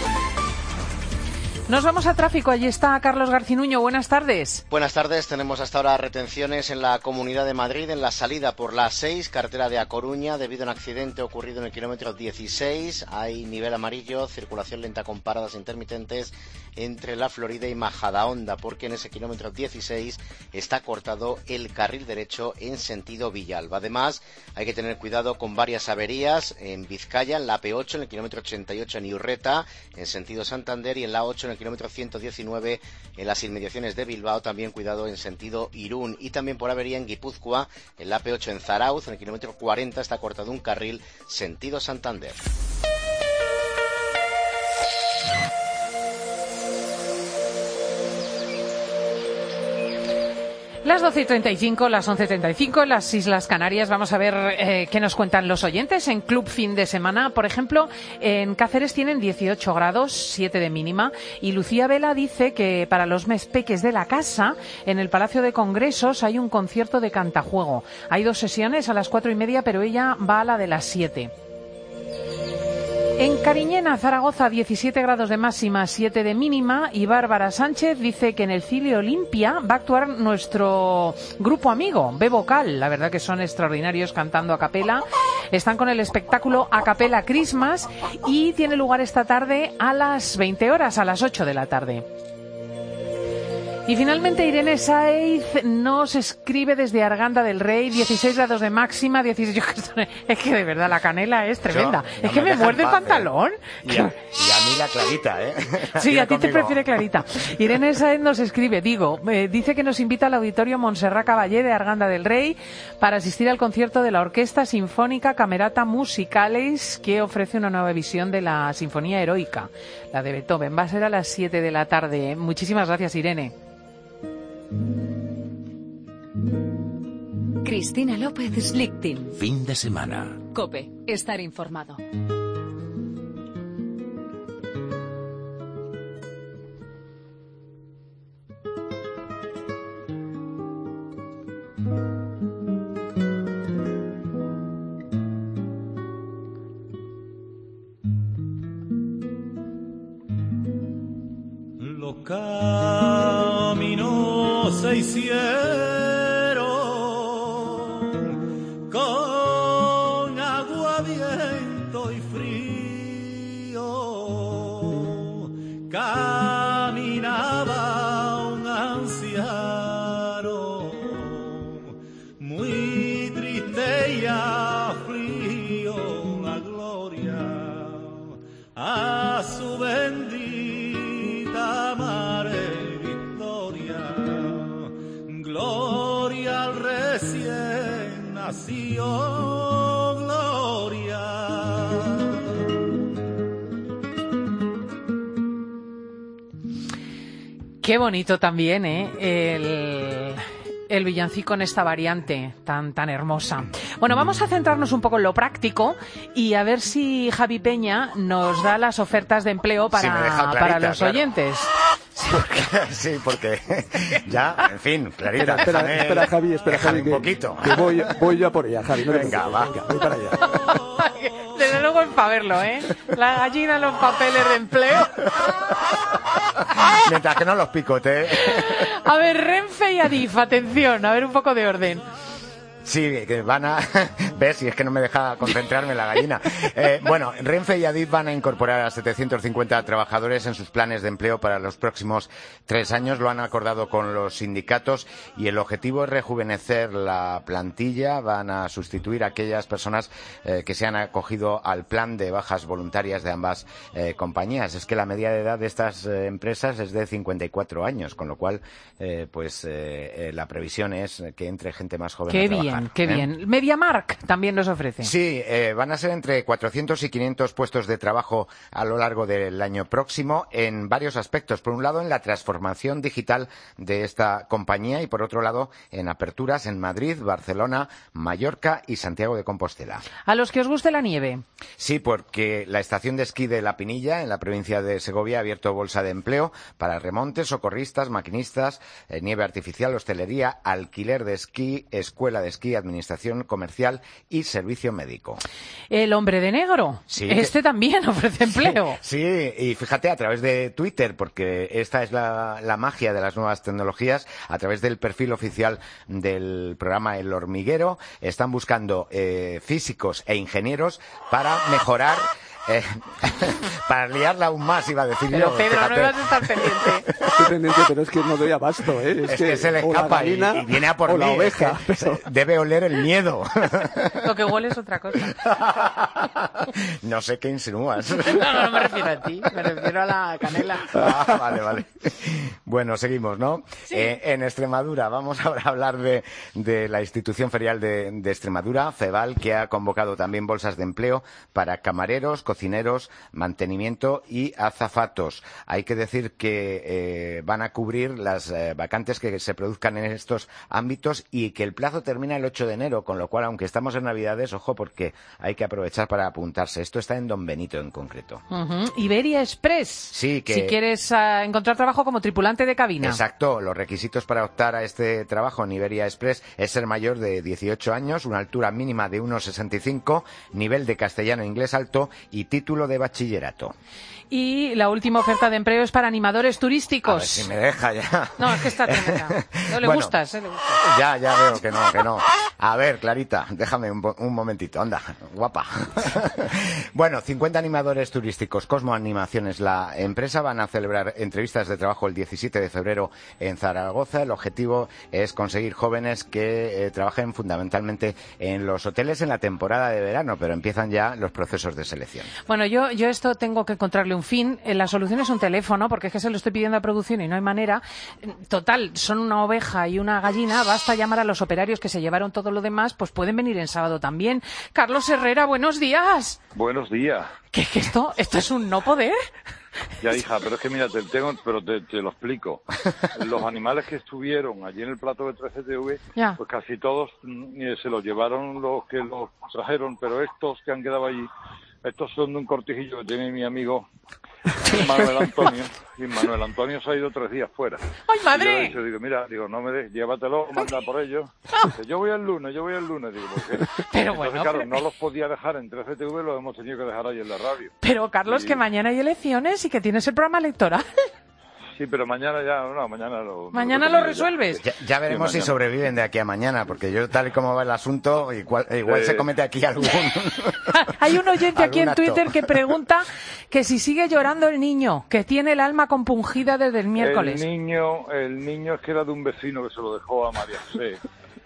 Nos vamos a tráfico. Allí está Carlos Garcinuño. Buenas tardes. Buenas tardes. Tenemos hasta ahora retenciones en la Comunidad de Madrid en la salida por la A seis, carretera de A Coruña, debido a un accidente ocurrido en el kilómetro dieciséis. Hay nivel amarillo, circulación lenta con paradas intermitentes entre La Florida y Majadahonda, porque en ese kilómetro dieciséis está cortado el carril derecho en sentido Villalba. Además, hay que tener cuidado con varias averías en Vizcaya, en la A P ocho, en el kilómetro ochenta y ocho en Iurreta, en sentido Santander, y en la A ocho en el kilómetro ciento diecinueve en las inmediaciones de Bilbao. También cuidado en sentido Irún, y también por avería en Guipúzcoa, en la A P ocho en Zarauz, en el kilómetro cuarenta está cortado un carril sentido Santander. Las doce y treinta y cinco, las once y treinta y cinco en las Islas Canarias. Vamos a ver eh, qué nos cuentan los oyentes en Club Fin de Semana. Por ejemplo, en Cáceres tienen dieciocho grados, siete de mínima. Y Lucía Vela dice que para los més peques de la casa, en el Palacio de Congresos hay un concierto de cantajuego. Hay dos sesiones a las cuatro y media, pero ella va a la de las siete. En Cariñena, Zaragoza, diecisiete grados de máxima, siete de mínima, y Bárbara Sánchez dice que en el Cine Olimpia va a actuar nuestro grupo amigo, B Vocal. La verdad que son extraordinarios cantando a capela. Están con el espectáculo A Capela Christmas y tiene lugar esta tarde a las veinte horas, a las ocho de la tarde. Y finalmente Irene Saiz nos escribe desde Arganda del Rey, dieciséis grados de máxima, dieciséis... Es que de verdad la canela es tremenda. Yo, no es que me, me muerde el pantalón. ¿Eh? Y, a, y a mí la clarita, ¿eh? Sí, a ti conmigo. Te prefiere clarita. Irene Saiz nos escribe, digo, eh, dice que nos invita al Auditorio Montserrat Caballé de Arganda del Rey para asistir al concierto de la Orquesta Sinfónica Camerata Musicales, que ofrece una nueva visión de la Sinfonía Heroica, la de Beethoven. Va a ser a las siete de la tarde. Muchísimas gracias, Irene. Cristina López Slichting. Fin de semana. COPE. Estar informado. Los caminos se hicieron con agua, viento y frío. Caminaba un anciano muy triste y afligió la gloria a su bendita madre Victoria. Gloria al recién nacido, gloria. Qué bonito también, ¿eh? El... el villancico en esta variante tan tan hermosa. Bueno, vamos a centrarnos un poco en lo práctico y a ver si Javi Peña nos da las ofertas de empleo para, sí, clarita, para los claro. oyentes. Sí porque, sí, porque ya, en fin, Clarita. Espera, espera, espera Javi, espera Javi, un poquito. Que voy, voy yo a por ella, Javi. No venga, va. Venga, voy para allá. Desde luego es para verlo, ¿eh? La gallina en los papeles de empleo. Mientras que no los picote. A ver, Renfe y Adif, atención, a ver un poco de orden. Sí, que van a... ¿Ves? Si es que no me deja concentrarme la gallina. Eh, bueno, Renfe y Adif van a incorporar a setecientos cincuenta trabajadores en sus planes de empleo para los próximos tres años. Lo han acordado con los sindicatos y el objetivo es rejuvenecer la plantilla. Van a sustituir a aquellas personas eh, que se han acogido al plan de bajas voluntarias de ambas eh, compañías. Es que la media de edad de estas eh, empresas es de cincuenta y cuatro años, con lo cual, eh, pues, eh, eh, la previsión es que entre gente más joven Qué a trabajar. Bien, qué ¿eh? bien. MediaMarkt también nos ofrece. Sí, eh, van a ser entre cuatrocientos y quinientos puestos de trabajo a lo largo del año próximo en varios aspectos. Por un lado, en la transformación digital de esta compañía y, por otro lado, en aperturas en Madrid, Barcelona, Mallorca y Santiago de Compostela. ¿A los que os guste la nieve? Sí, porque la estación de esquí de La Pinilla, en la provincia de Segovia, ha abierto bolsa de empleo para remontes, socorristas, maquinistas, eh, nieve artificial, hostelería, alquiler de esquí, escuela de esquí, administración comercial y servicio médico. El hombre de negro. Sí, este que... también ofrece empleo. Sí, sí, y fíjate, a través de Twitter, porque esta es la, la magia de las nuevas tecnologías, a través del perfil oficial del programa El Hormiguero, están buscando eh, físicos e ingenieros para mejorar... Eh, para liarla aún más, iba a decir pero yo. Pedro, fíjate. No vas a estar pendiente. Estoy pendiente, pero es que no doy abasto, ¿eh? Es, es que, que se le escapa gallina, y, y viene a por o mí. La oveja, es que pero... Debe oler el miedo. Lo que huele es otra cosa. No sé qué insinúas. No, no, no me refiero a ti, me refiero a la canela. Ah, vale, vale. Bueno, seguimos, ¿no? Sí. Eh, en Extremadura, vamos ahora a hablar de, de la institución ferial de, de Extremadura, FEVAL, que ha convocado también bolsas de empleo para camareros, cocineros, mantenimiento y azafatos. Hay que decir que eh, van a cubrir las eh, vacantes que se produzcan en estos ámbitos y que el plazo termina el ocho de enero, con lo cual, aunque estamos en Navidades, ojo, porque hay que aprovechar para apuntarse. Esto está en Don Benito en concreto. Uh-huh. Iberia Express. Sí, que... Si quieres uh, encontrar trabajo como tripulante de cabina. Exacto. Los requisitos para optar a este trabajo en Iberia Express es ser mayor de dieciocho años, una altura mínima de uno sesenta y cinco, nivel de castellano e inglés alto y y título de bachillerato. Y la última oferta de empleo es para animadores turísticos. A ver si me deja ya. No, es que está tremenda. No le Bueno, gustas, ¿eh? Le gusta. Ya, ya veo que no, que no. A ver, Clarita, déjame un, un momentito. Anda, guapa. Bueno, cincuenta animadores turísticos. Cosmo Animación es la empresa. Van a celebrar entrevistas de trabajo el diecisiete de febrero en Zaragoza. El objetivo es conseguir jóvenes que eh, trabajen fundamentalmente en los hoteles en la temporada de verano, pero empiezan ya los procesos de selección. Bueno, yo, yo esto tengo que encontrarle un fin. La solución es un teléfono, porque es que se lo estoy pidiendo a producción y no hay manera. Total, son una oveja y una gallina. Basta llamar a los operarios que se llevaron todo lo demás, pues pueden venir en sábado también. Carlos Herrera, buenos días. Buenos días. ¿Qué, qué esto? ¿Esto es un no poder? Ya, hija, pero es que mira, te tengo, pero te, te lo explico. Los animales que estuvieron allí en el plato de tres C T V, ya. Pues casi todos mm, se los llevaron los que los trajeron, pero estos que han quedado allí, estos son de un cortijillo que tiene mi amigo Manuel Antonio, y Manuel Antonio se ha ido tres días fuera. ¡Ay, madre! Y yo le dije, digo, mira, digo, no me des, llévatelo, manda por ellos. Dice, yo voy el lunes, yo voy el lunes. Digo, ¿por qué? Pero Entonces, bueno, claro, pero... no los podía dejar en tres C T V, los hemos tenido que dejar ahí en la radio. Pero, Carlos, y... que mañana hay elecciones y que tienes el programa electoral. Sí, pero mañana ya, no, mañana lo... ¿Mañana lo, lo resuelves? Ya, ya veremos sí, si sobreviven de aquí a mañana, porque yo, tal y como va el asunto, igual, igual eh... se comete aquí algún... Hay un oyente aquí en acto. Twitter que pregunta que si sigue llorando el niño, que tiene el alma compungida desde el miércoles. El niño, el niño es que era de un vecino que se lo dejó a María José.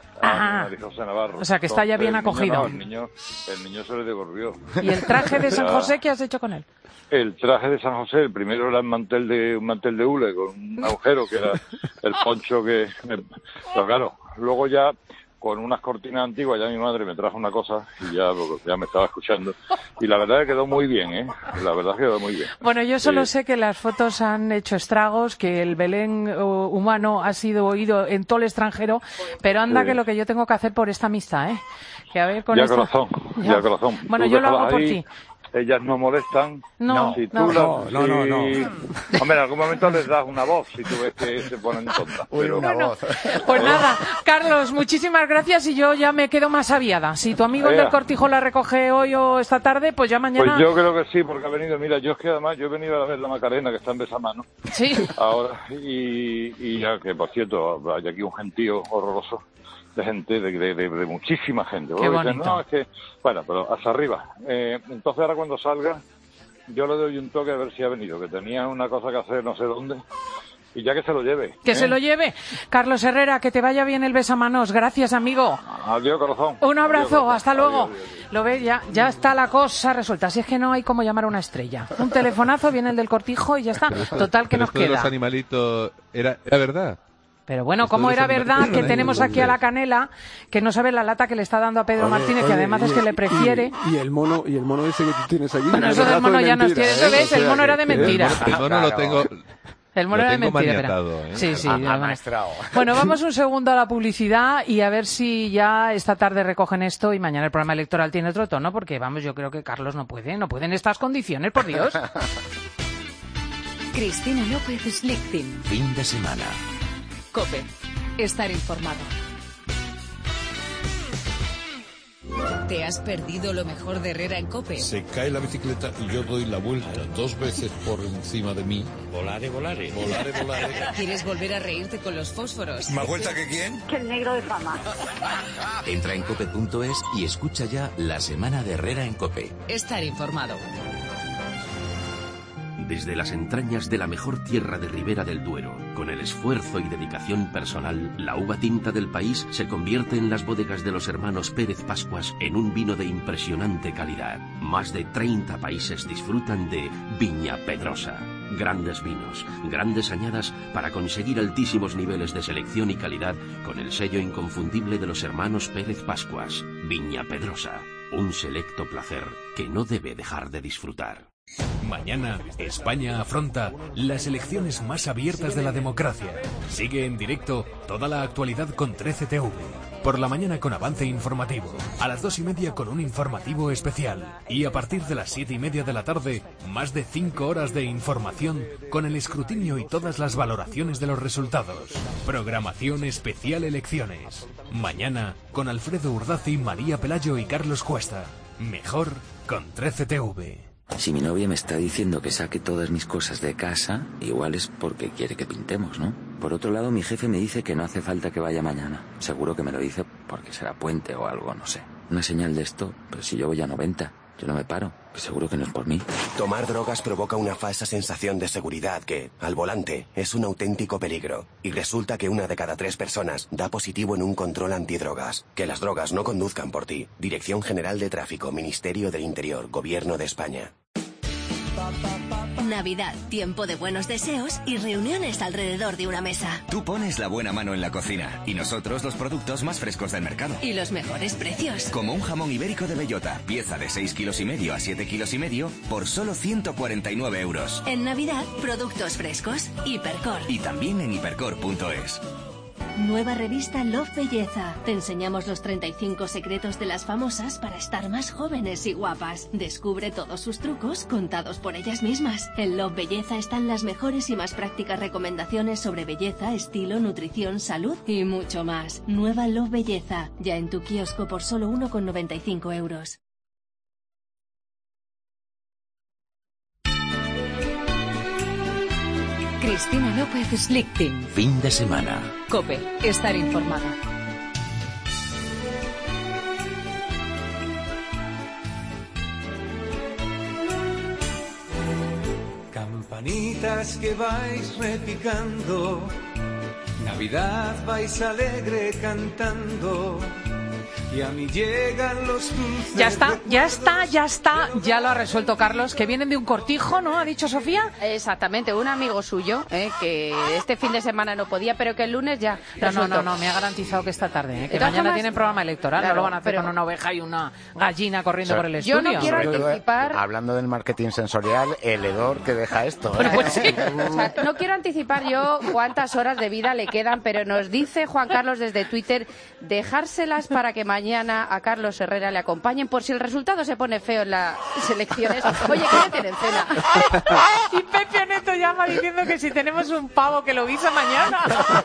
A María José Navarro. O sea, que está ya bien Entonces, acogido. El niño, no, el, niño, el niño se le devolvió. ¿Y el traje de San José qué has hecho con él? El traje de San José, el primero era el mantel de, un mantel de hule con un agujero, que era el poncho que... Pero claro, luego ya con unas cortinas antiguas, ya mi madre me trajo una cosa y ya, ya me estaba escuchando. Y la verdad es que quedó muy bien, ¿eh? La verdad es que quedó muy bien. Bueno, yo solo eh, sé que las fotos han hecho estragos, que el Belén uh, humano ha sido oído en todo el extranjero, pero anda sí. que lo que yo tengo que hacer por esta amistad, ¿eh? Que a ver con ya esta... corazón, ya, ya corazón. Bueno, yo lo hago ahí. Por ti. Ellas no molestan. No, si tú no, las, no, si... no, no, no. Hombre, en algún momento les das una voz si tú ves que se ponen tontas. Pero... Una voz. Pues nada, Carlos, muchísimas gracias y yo ya me quedo más aviada. Si tu amigo el del Cortijo la recoge hoy o esta tarde, pues ya mañana... Pues yo creo que sí, porque ha venido, mira, yo es que además yo he venido a ver la Macarena, que está en Besamano. Sí. Ahora, y, y ya que, por cierto, hay aquí un gentío horroroso. De gente, de, de, de, de muchísima gente. Qué bonito. Dicen, no, es que, bueno, pero hasta arriba. Eh, entonces ahora cuando salga, yo le doy un toque a ver si ha venido, que tenía una cosa que hacer no sé dónde, y ya que se lo lleve. Que ¿eh? se lo lleve. Carlos Herrera, que te vaya bien el besamanos. Gracias, amigo. Adiós, corazón. Un abrazo, adiós, hasta luego. Adiós, adiós, adiós. Lo ves, ya, ya está la cosa resuelta. Si es que no hay como llamar a una estrella. Un telefonazo, viene el del Cortijo y ya está. Total, que nos queda. queda. Los animalitos, ¿era, era verdad? Pero bueno, ¿cómo era verdad que tenemos aquí a la Canela, que no sabe la lata que le está dando a Pedro oye, Martínez, oye, que además y, es que le prefiere? Y, y el mono y el mono ese que tú tienes allí. Bueno, eso del mono ya nos tiene. Eso ves, el mono era de mentira. El mono, el mono lo tengo... El mono lo era de tengo mentira. Maniatado, ¿eh? Sí, sí. Amaestrado. Bueno, vamos un segundo a la publicidad y a ver si ya esta tarde recogen esto y mañana el programa electoral tiene otro tono, porque vamos, yo creo que Carlos no puede, no puede en estas condiciones, por Dios. Cristina López Slichting. Fin de semana. COPE. Estar informado. ¿Te has perdido lo mejor de Herrera en COPE? Se cae la bicicleta y yo doy la vuelta dos veces por encima de mí. Volare, volare. Volare, volare. ¿Quieres volver a reírte con los fósforos? ¿Más vuelta que quién? Que el negro de fama. Entra en cope punto es y escucha ya la semana de Herrera en COPE. Estar informado. Desde las entrañas de la mejor tierra de Ribera del Duero, con el esfuerzo y dedicación personal, la uva tinta del país se convierte en las bodegas de los hermanos Pérez Pascuas en un vino de impresionante calidad. Más de treinta países disfrutan de Viña Pedrosa. Grandes vinos, grandes añadas para conseguir altísimos niveles de selección y calidad con el sello inconfundible de los hermanos Pérez Pascuas. Viña Pedrosa, un selecto placer que no debe dejar de disfrutar. Mañana, España afronta las elecciones más abiertas de la democracia. Sigue en directo toda la actualidad con trece T V. Por la mañana con avance informativo. A las dos y media con un informativo especial. Y a partir de las siete y media de la tarde, más de cinco horas de información con el escrutinio y todas las valoraciones de los resultados. Programación especial elecciones. Mañana con Alfredo Urdazi, María Pelayo y Carlos Cuesta. Mejor con trece T V. Si mi novia me está diciendo que saque todas mis cosas de casa, igual es porque quiere que pintemos, ¿no? Por otro lado, mi jefe me dice que no hace falta que vaya mañana. Seguro que me lo dice porque será puente o algo, no sé. Una señal de esto, pero si yo voy a noventa, yo no me paro, que seguro que no es por mí. Tomar drogas provoca una falsa sensación de seguridad que, al volante, es un auténtico peligro. Y resulta que una de cada tres personas da positivo en un control antidrogas. Que las drogas no conduzcan por ti. Dirección General de Tráfico, Ministerio del Interior, Gobierno de España. Navidad, tiempo de buenos deseos y reuniones alrededor de una mesa. Tú pones la buena mano en la cocina y nosotros los productos más frescos del mercado. Y los mejores precios. Como un jamón ibérico de bellota, pieza de seis kilos y medio a siete kilos y medio por solo ciento cuarenta y nueve euros. En Navidad, productos frescos. Hipercor. Y también en hipercor punto es. Nueva revista Love Belleza. Te enseñamos los treinta y cinco secretos de las famosas para estar más jóvenes y guapas. Descubre todos sus trucos contados por ellas mismas. En Love Belleza están las mejores y más prácticas recomendaciones sobre belleza, estilo, nutrición, salud y mucho más. Nueva Love Belleza. Ya en tu kiosco por solo uno con noventa y cinco euros. Cristina López Slichting. Fin de semana. COPE. Estar informada. Campanitas que vais repicando, Navidad vais alegre cantando. Y a mí llegan los dulces. Ya está, ya está, ya está, ya lo ha resuelto Carlos, que vienen de un cortijo, ¿no? ¿Ha dicho Sofía? Exactamente, un amigo suyo, ¿eh? Que este fin de semana no podía, pero que el lunes ya. No, no, no, no, me ha garantizado que esta tarde, ¿eh? Que mañana formas, tienen programa electoral, claro, no lo van a hacer pero, con una oveja y una gallina corriendo o sea, por el estudio. Yo no quiero anticipar. Hablando del marketing sensorial, el hedor que deja esto. ¿eh? Pues sí. O sea, no quiero anticipar yo cuántas horas de vida le quedan, pero nos dice Juan Carlos desde Twitter dejárselas para que mañana mañana a Carlos Herrera le acompañen por si el resultado se pone feo en las elecciones. Oye, ¿qué le tienen cena? Y Pepe Neto llama diciendo que si tenemos un pavo que lo guisa mañana.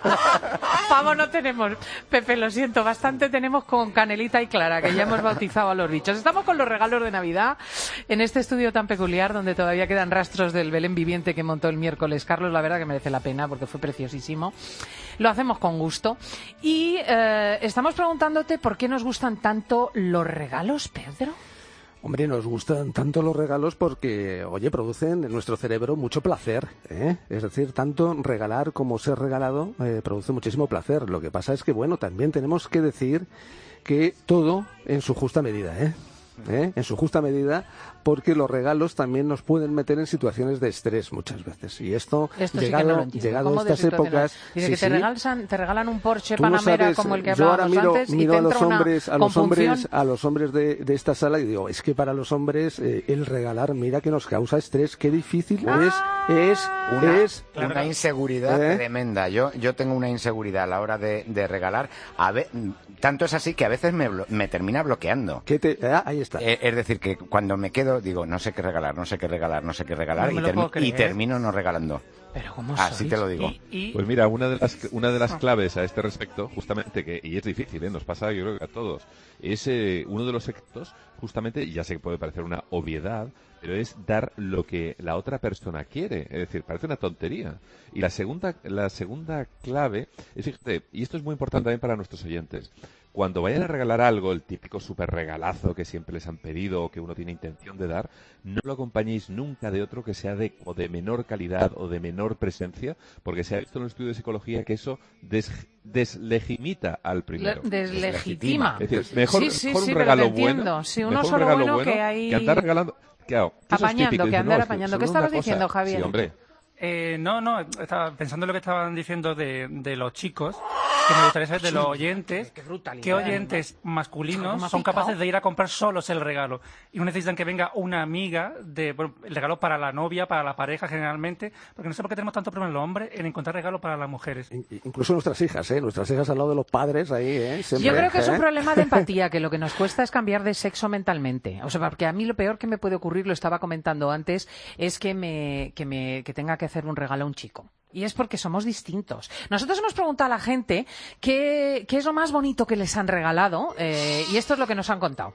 Pavo no tenemos. Pepe, lo siento, bastante tenemos con Canelita y Clara, que ya hemos bautizado a los bichos. Estamos con los regalos de Navidad en este estudio tan peculiar donde todavía quedan rastros del Belén viviente que montó el miércoles Carlos. La verdad que merece la pena porque fue preciosísimo. Lo hacemos con gusto. Y eh, estamos preguntándote por qué nos gustan tanto los regalos, Pedro. Hombre, nos gustan tanto los regalos porque, oye, producen en nuestro cerebro mucho placer, ¿eh? Es decir, tanto regalar como ser regalado eh, produce muchísimo placer. Lo que pasa es que, bueno, también tenemos que decir que todo en su justa medida, ¿eh? ¿Eh? En su justa medida, porque los regalos también nos pueden meter en situaciones de estrés muchas veces. Y esto, esto llegado, sí llegado a estas épocas... Dice sí, que te, sí, regalan, te regalan un Porsche Panamera no como el que hablábamos miro, antes miro y te a los entra hombres, una a los hombres, a los hombres de, de esta sala y digo, es que para los hombres eh, el regalar, mira que nos causa estrés, qué difícil ah, es, es, una, es... Una inseguridad ¿eh? tremenda. Yo, yo tengo una inseguridad a la hora de, de regalar. A ver, tanto es así que a veces me, me termina bloqueando. ¿Qué te, ah, ahí está. Eh, es decir, que cuando me quedo, digo, no sé qué regalar, no sé qué regalar, no sé qué regalar, no y, termi y termino no regalando. Pero ¿cómo Así sois? te lo digo. ¿Y, y... Pues mira, una de las una de las claves a este respecto, justamente, que y es difícil, ¿eh? Nos pasa yo creo que a todos, es eh, uno de los secretos, justamente, ya sé que puede parecer una obviedad, pero es dar lo que la otra persona quiere. Es decir, parece una tontería. Y la segunda, la segunda clave es, fíjate, y esto es muy importante también para nuestros oyentes, cuando vayan a regalar algo, el típico super regalazo que siempre les han pedido o que uno tiene intención de dar, no lo acompañéis nunca de otro que sea de, o de menor calidad o de menor presencia, porque se ha visto en un estudio de psicología que eso des, deslegimita al primero. Le, deslegitima. Es decir, mejor, sí, sí, mejor un sí, regalo pero te entiendo. bueno, Si uno mejor solo un regalo bueno, bueno que hay... que andar regalando... Claro, que apañando, típico, que andar no, apañando. ¿Qué estabas cosa. diciendo, Javier? Sí, hombre. Eh, no, no, estaba pensando en lo que estaban diciendo de, de los chicos, que me gustaría saber de los oyentes, qué, qué oyentes masculinos son capaces de ir a comprar solos el regalo y no necesitan que venga una amiga de bueno, el regalo para la novia, para la pareja generalmente, porque no sé por qué tenemos tanto problema los hombres en encontrar regalos para las mujeres. Incluso nuestras hijas, ¿eh? Nuestras hijas al lado de los padres ahí, ¿eh? Siempre, Yo creo que ¿eh? es un problema de empatía, que lo que nos cuesta es cambiar de sexo mentalmente. O sea, porque a mí lo peor que me puede ocurrir, lo estaba comentando antes, es que me, que me, que tenga que hacer un regalo a un chico. Y es porque somos distintos. Nosotros hemos preguntado a la gente qué, qué es lo más bonito que les han regalado, eh, y esto es lo que nos han contado.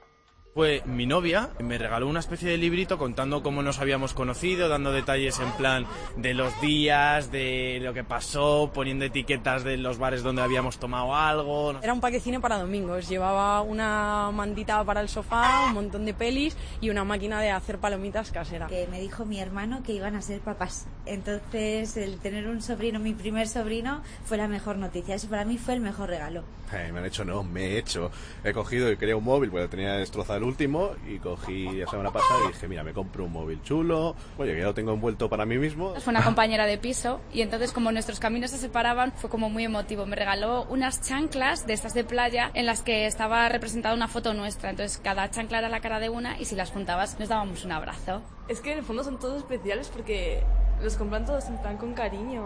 Pues mi novia me regaló una especie de librito contando cómo nos habíamos conocido, dando detalles en plan de los días, de lo que pasó, poniendo etiquetas de los bares donde habíamos tomado algo. Era un paquecine para domingos, llevaba una mantita para el sofá, un montón de pelis y una máquina de hacer palomitas casera. Que me dijo mi hermano que iban a ser papás, entonces el tener un sobrino, mi primer sobrino, fue la mejor noticia, eso para mí fue el mejor regalo. Ay, me han hecho no, me he hecho. He cogido y quería un móvil porque tenía destrozado el último y cogí la semana pasada y dije, mira, me compro un móvil chulo, oye, que ya lo tengo envuelto para mí mismo. Fue una compañera de piso y entonces como nuestros caminos se separaban fue como muy emotivo. Me regaló unas chanclas de estas de playa en las que estaba representada una foto nuestra, entonces cada chancla era la cara de una y si las juntabas nos dábamos un abrazo. Es que en el fondo son todos especiales porque los compran todos en plan con cariño.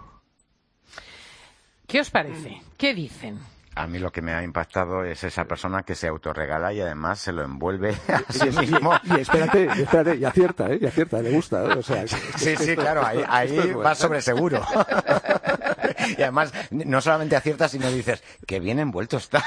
¿Qué os parece? ¿Qué dicen? A mí lo que me ha impactado es esa persona que se autorregala y además se lo envuelve a sí mismo. Y, y espérate, espérate, y acierta, ¿eh? Y acierta, le gusta, ¿eh? O sea, sí, sí, claro, ahí, ahí vas sobre seguro. Y además, no solamente aciertas, sino dices, qué bien envuelto está.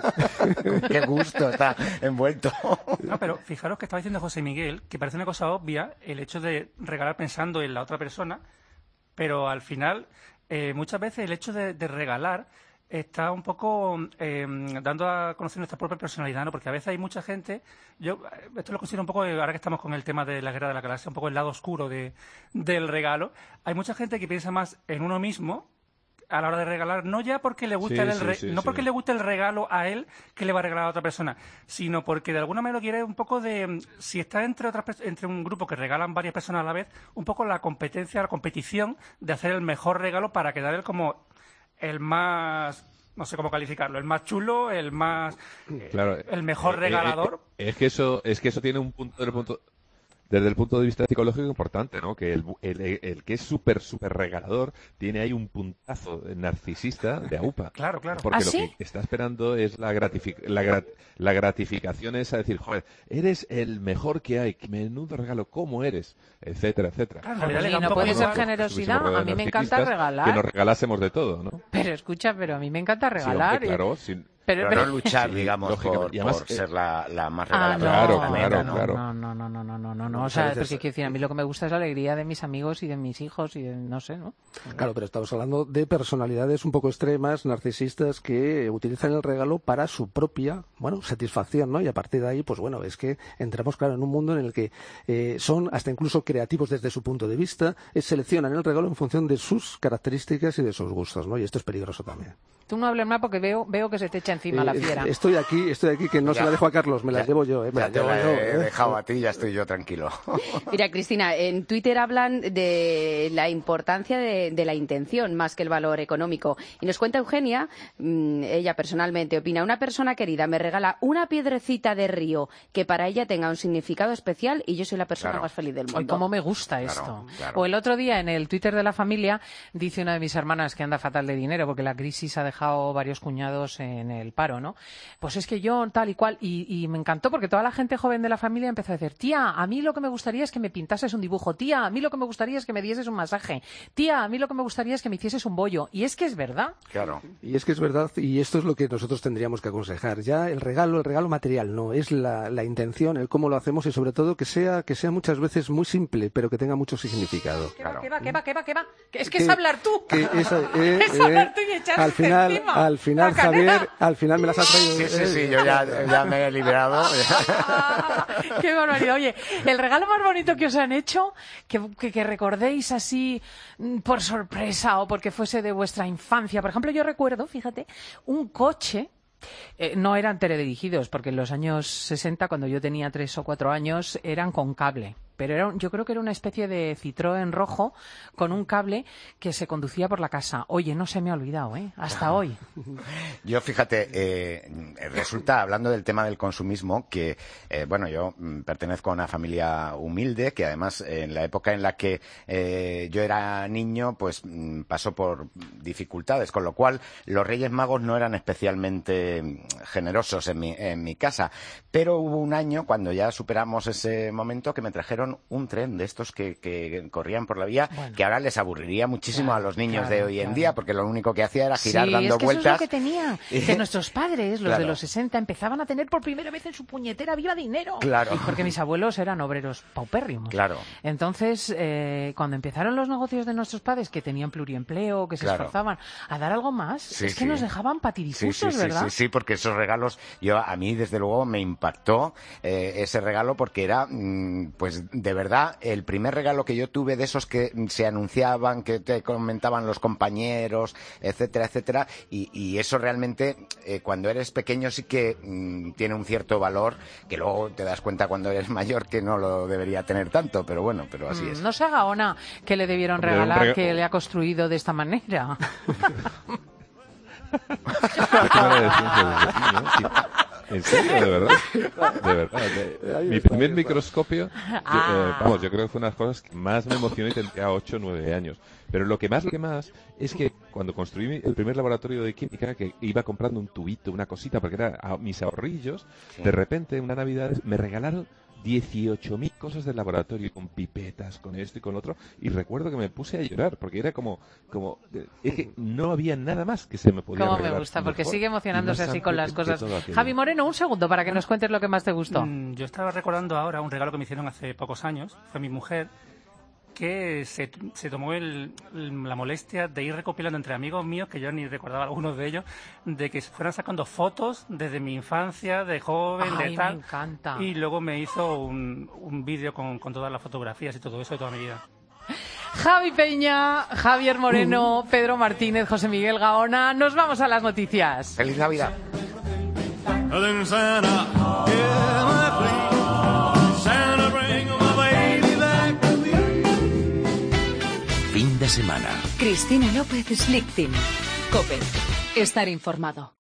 Qué gusto está envuelto. No, pero fijaros que estaba diciendo José Miguel, que parece una cosa obvia el hecho de regalar pensando en la otra persona, pero al final, eh, muchas veces el hecho de, de regalar está un poco eh, dando a conocer nuestra propia personalidad, ¿no? Porque a veces hay mucha gente, yo esto lo considero un poco, ahora que estamos con el tema de la guerra de la galaxia, un poco el lado oscuro de, del regalo, hay mucha gente que piensa más en uno mismo a la hora de regalar, no ya porque le guste sí, el sí, re- sí, no sí. porque le guste el regalo a él que le va a regalar a otra persona, sino porque de alguna manera quiere un poco de, si está entre otras pers- entre un grupo que regalan varias personas a la vez, un poco la competencia, la competición de hacer el mejor regalo para quedar él como el más, no sé cómo calificarlo, el más chulo, el más, Claro, el mejor eh, regalador. eh, eh, es que eso, es que eso tiene un punto, desde el punto, desde el punto de vista psicológico importante, ¿no? Que el, el, el que es súper, súper regalador tiene ahí un puntazo narcisista de aupa. Claro, claro. Porque ¿Ah, lo sí? que está esperando es la, gratific la, grat la gratificación esa, decir, joder, eres el mejor que hay, menudo regalo, ¿cómo eres? Etcétera, etcétera. Claro, y no puede ser generosidad, a mí me encanta regalar. Que nos regalásemos de todo, ¿no? Pero escucha, pero a mí me encanta regalar. Sí, hombre, claro, sin... Pero, pero, pero no luchar, sí, digamos, por, además, por eh, ser la, la más Ah, regaladora. no, Claro, claro, no, claro. no, no, no, no, no, no, no. O sea, porque quiero decir, a mí lo que me gusta es la alegría de mis amigos y de mis hijos y de, no sé, ¿no? Claro, pero estamos hablando de personalidades un poco extremas, narcisistas, que utilizan el regalo para su propia, bueno, satisfacción, ¿no? Y a partir de ahí, pues bueno, es que entramos, claro, en un mundo en el que eh, son hasta incluso creativos desde su punto de vista, eh, seleccionan el regalo en función de sus características y de sus gustos, ¿no? Y esto es peligroso también. Tú no hables más porque veo, veo que se te echa encima Eh, la fiera. Estoy aquí, estoy aquí, que no Ya. se la dejo a Carlos, me la llevo yo, ¿eh? Me Ya la te llevo la yo, he ¿eh? dejado a ti, ya estoy yo tranquilo. Mira, Cristina, en Twitter hablan de la importancia de, de la intención más que el valor económico. Y nos cuenta Eugenia, mmm, ella personalmente opina, una persona querida me regala una piedrecita de río que para ella tenga un significado especial y yo soy la persona Claro. más feliz del mundo. Ay, cómo me gusta Claro, esto. claro. O el otro día en el Twitter de la familia dice una de mis hermanas que anda fatal de dinero porque la crisis ha dejado varios cuñados en el paro, ¿no? Pues es que yo tal y cual, y, y me encantó porque toda la gente joven de la familia empezó a decir, tía, a mí lo que me gustaría es que me pintases un dibujo, tía, a mí lo que me gustaría es que me dieses un masaje, tía, a mí lo que me gustaría es que me hicieses un bollo. Y es que es verdad. Claro. Y es que es verdad, y esto es lo que nosotros tendríamos que aconsejar. Ya el regalo, el regalo material, no, es la, la intención, el cómo lo hacemos y sobre todo que sea, que sea muchas veces muy simple, pero que tenga mucho significado. ¿Qué va, qué va, qué va, qué va, qué va? Que es que Que- es hablar tú. Que esa, eh, es hablar eh, tú y echarte al final, encima. al final, La canela. Javier, al final me las ha traído. Sí, sí, eh, sí, yo ya, ya me he liberado. Qué barbaridad. Oye, el regalo más bonito que os han hecho, que, que, que recordéis así mm, por sorpresa o porque fuese de vuestra infancia. Por ejemplo, yo recuerdo, fíjate, un coche. Eh, no eran teledirigidos, porque en los años sesenta, cuando yo tenía tres o cuatro años, eran con cable. Pero era, un- yo creo que era una especie de Citroën rojo con un cable que se conducía por la casa. Oye, no se me ha olvidado, ¿eh? Hasta hoy. Yo, fíjate, eh, resulta, hablando del tema del consumismo, que, eh, bueno, yo mm, pertenezco a una familia humilde, que además, eh, en la época en la que eh, yo era niño, pues mm, pasó por dificultades, con lo cual los Reyes Magos no eran especialmente mm, generosos en mi, en mi casa. Pero hubo un año, cuando ya superamos ese momento, que me trajeron hicieron un tren de estos que, que corrían por la vía, bueno, que ahora les aburriría muchísimo claro, a los niños claro, de hoy en claro. día, porque lo único que hacía era girar sí, dando es que vueltas. Eso es lo que tenían, que nuestros padres, los claro. de los sesenta, empezaban a tener por primera vez en su puñetera vida dinero. Claro. Porque mis abuelos eran obreros paupérrimos. Claro. Entonces, eh, cuando empezaron los negocios de nuestros padres, que tenían pluriempleo, que se claro. esforzaban a dar algo más, sí, es que sí. nos dejaban patidifusos, sí, sí, ¿verdad? Sí, sí, sí, porque esos regalos, yo a mí desde luego me impactó eh, ese regalo, porque era, mm, pues de verdad, el primer regalo que yo tuve de esos que se anunciaban, que te comentaban los compañeros, etcétera, etcétera, y, y eso realmente, eh, cuando eres pequeño sí que mm, tiene un cierto valor, que luego te das cuenta cuando eres mayor que no lo debería tener tanto, pero bueno, pero así mm, es. No se haga Ona que le debieron regalar, reg... que le ha construido de esta manera. ¿En serio? ¿De verdad? De verdad. De, mi primer microscopio, ah. yo, eh, vamos, yo creo que fue una de las cosas que más me emocionó y tenía ocho o nueve años. Pero lo que más, lo que más es que cuando construí el primer laboratorio de química, que iba comprando un tubito, una cosita, porque era a mis ahorrillos, sí. de repente, una Navidad, me regalaron dieciocho mil cosas del laboratorio, con pipetas, con esto y con lo otro, y recuerdo que me puse a llorar, porque era como, como es que no había nada más que se me podía Cómo regalar me gusta, porque sigue emocionándose así con las cosas. Que Javi Moreno, un segundo para que nos cuentes lo que más te gustó. Mm, yo estaba recordando ahora un regalo que me hicieron hace pocos años, fue mi mujer, que se, se tomó el, la molestia de ir recopilando entre amigos míos, que yo ni recordaba algunos de ellos, de que fueran sacando fotos desde mi infancia, de joven, Ay, de tal. Me encanta. Y luego me hizo un, un vídeo con, con todas las fotografías y todo eso de toda mi vida. Javi Peña, Javier Moreno, Pedro Martínez, José Miguel Gaona. Nos vamos a las noticias. ¡Feliz Navidad! Fin de semana. Cristina López Slichting. COPE. Estar informado.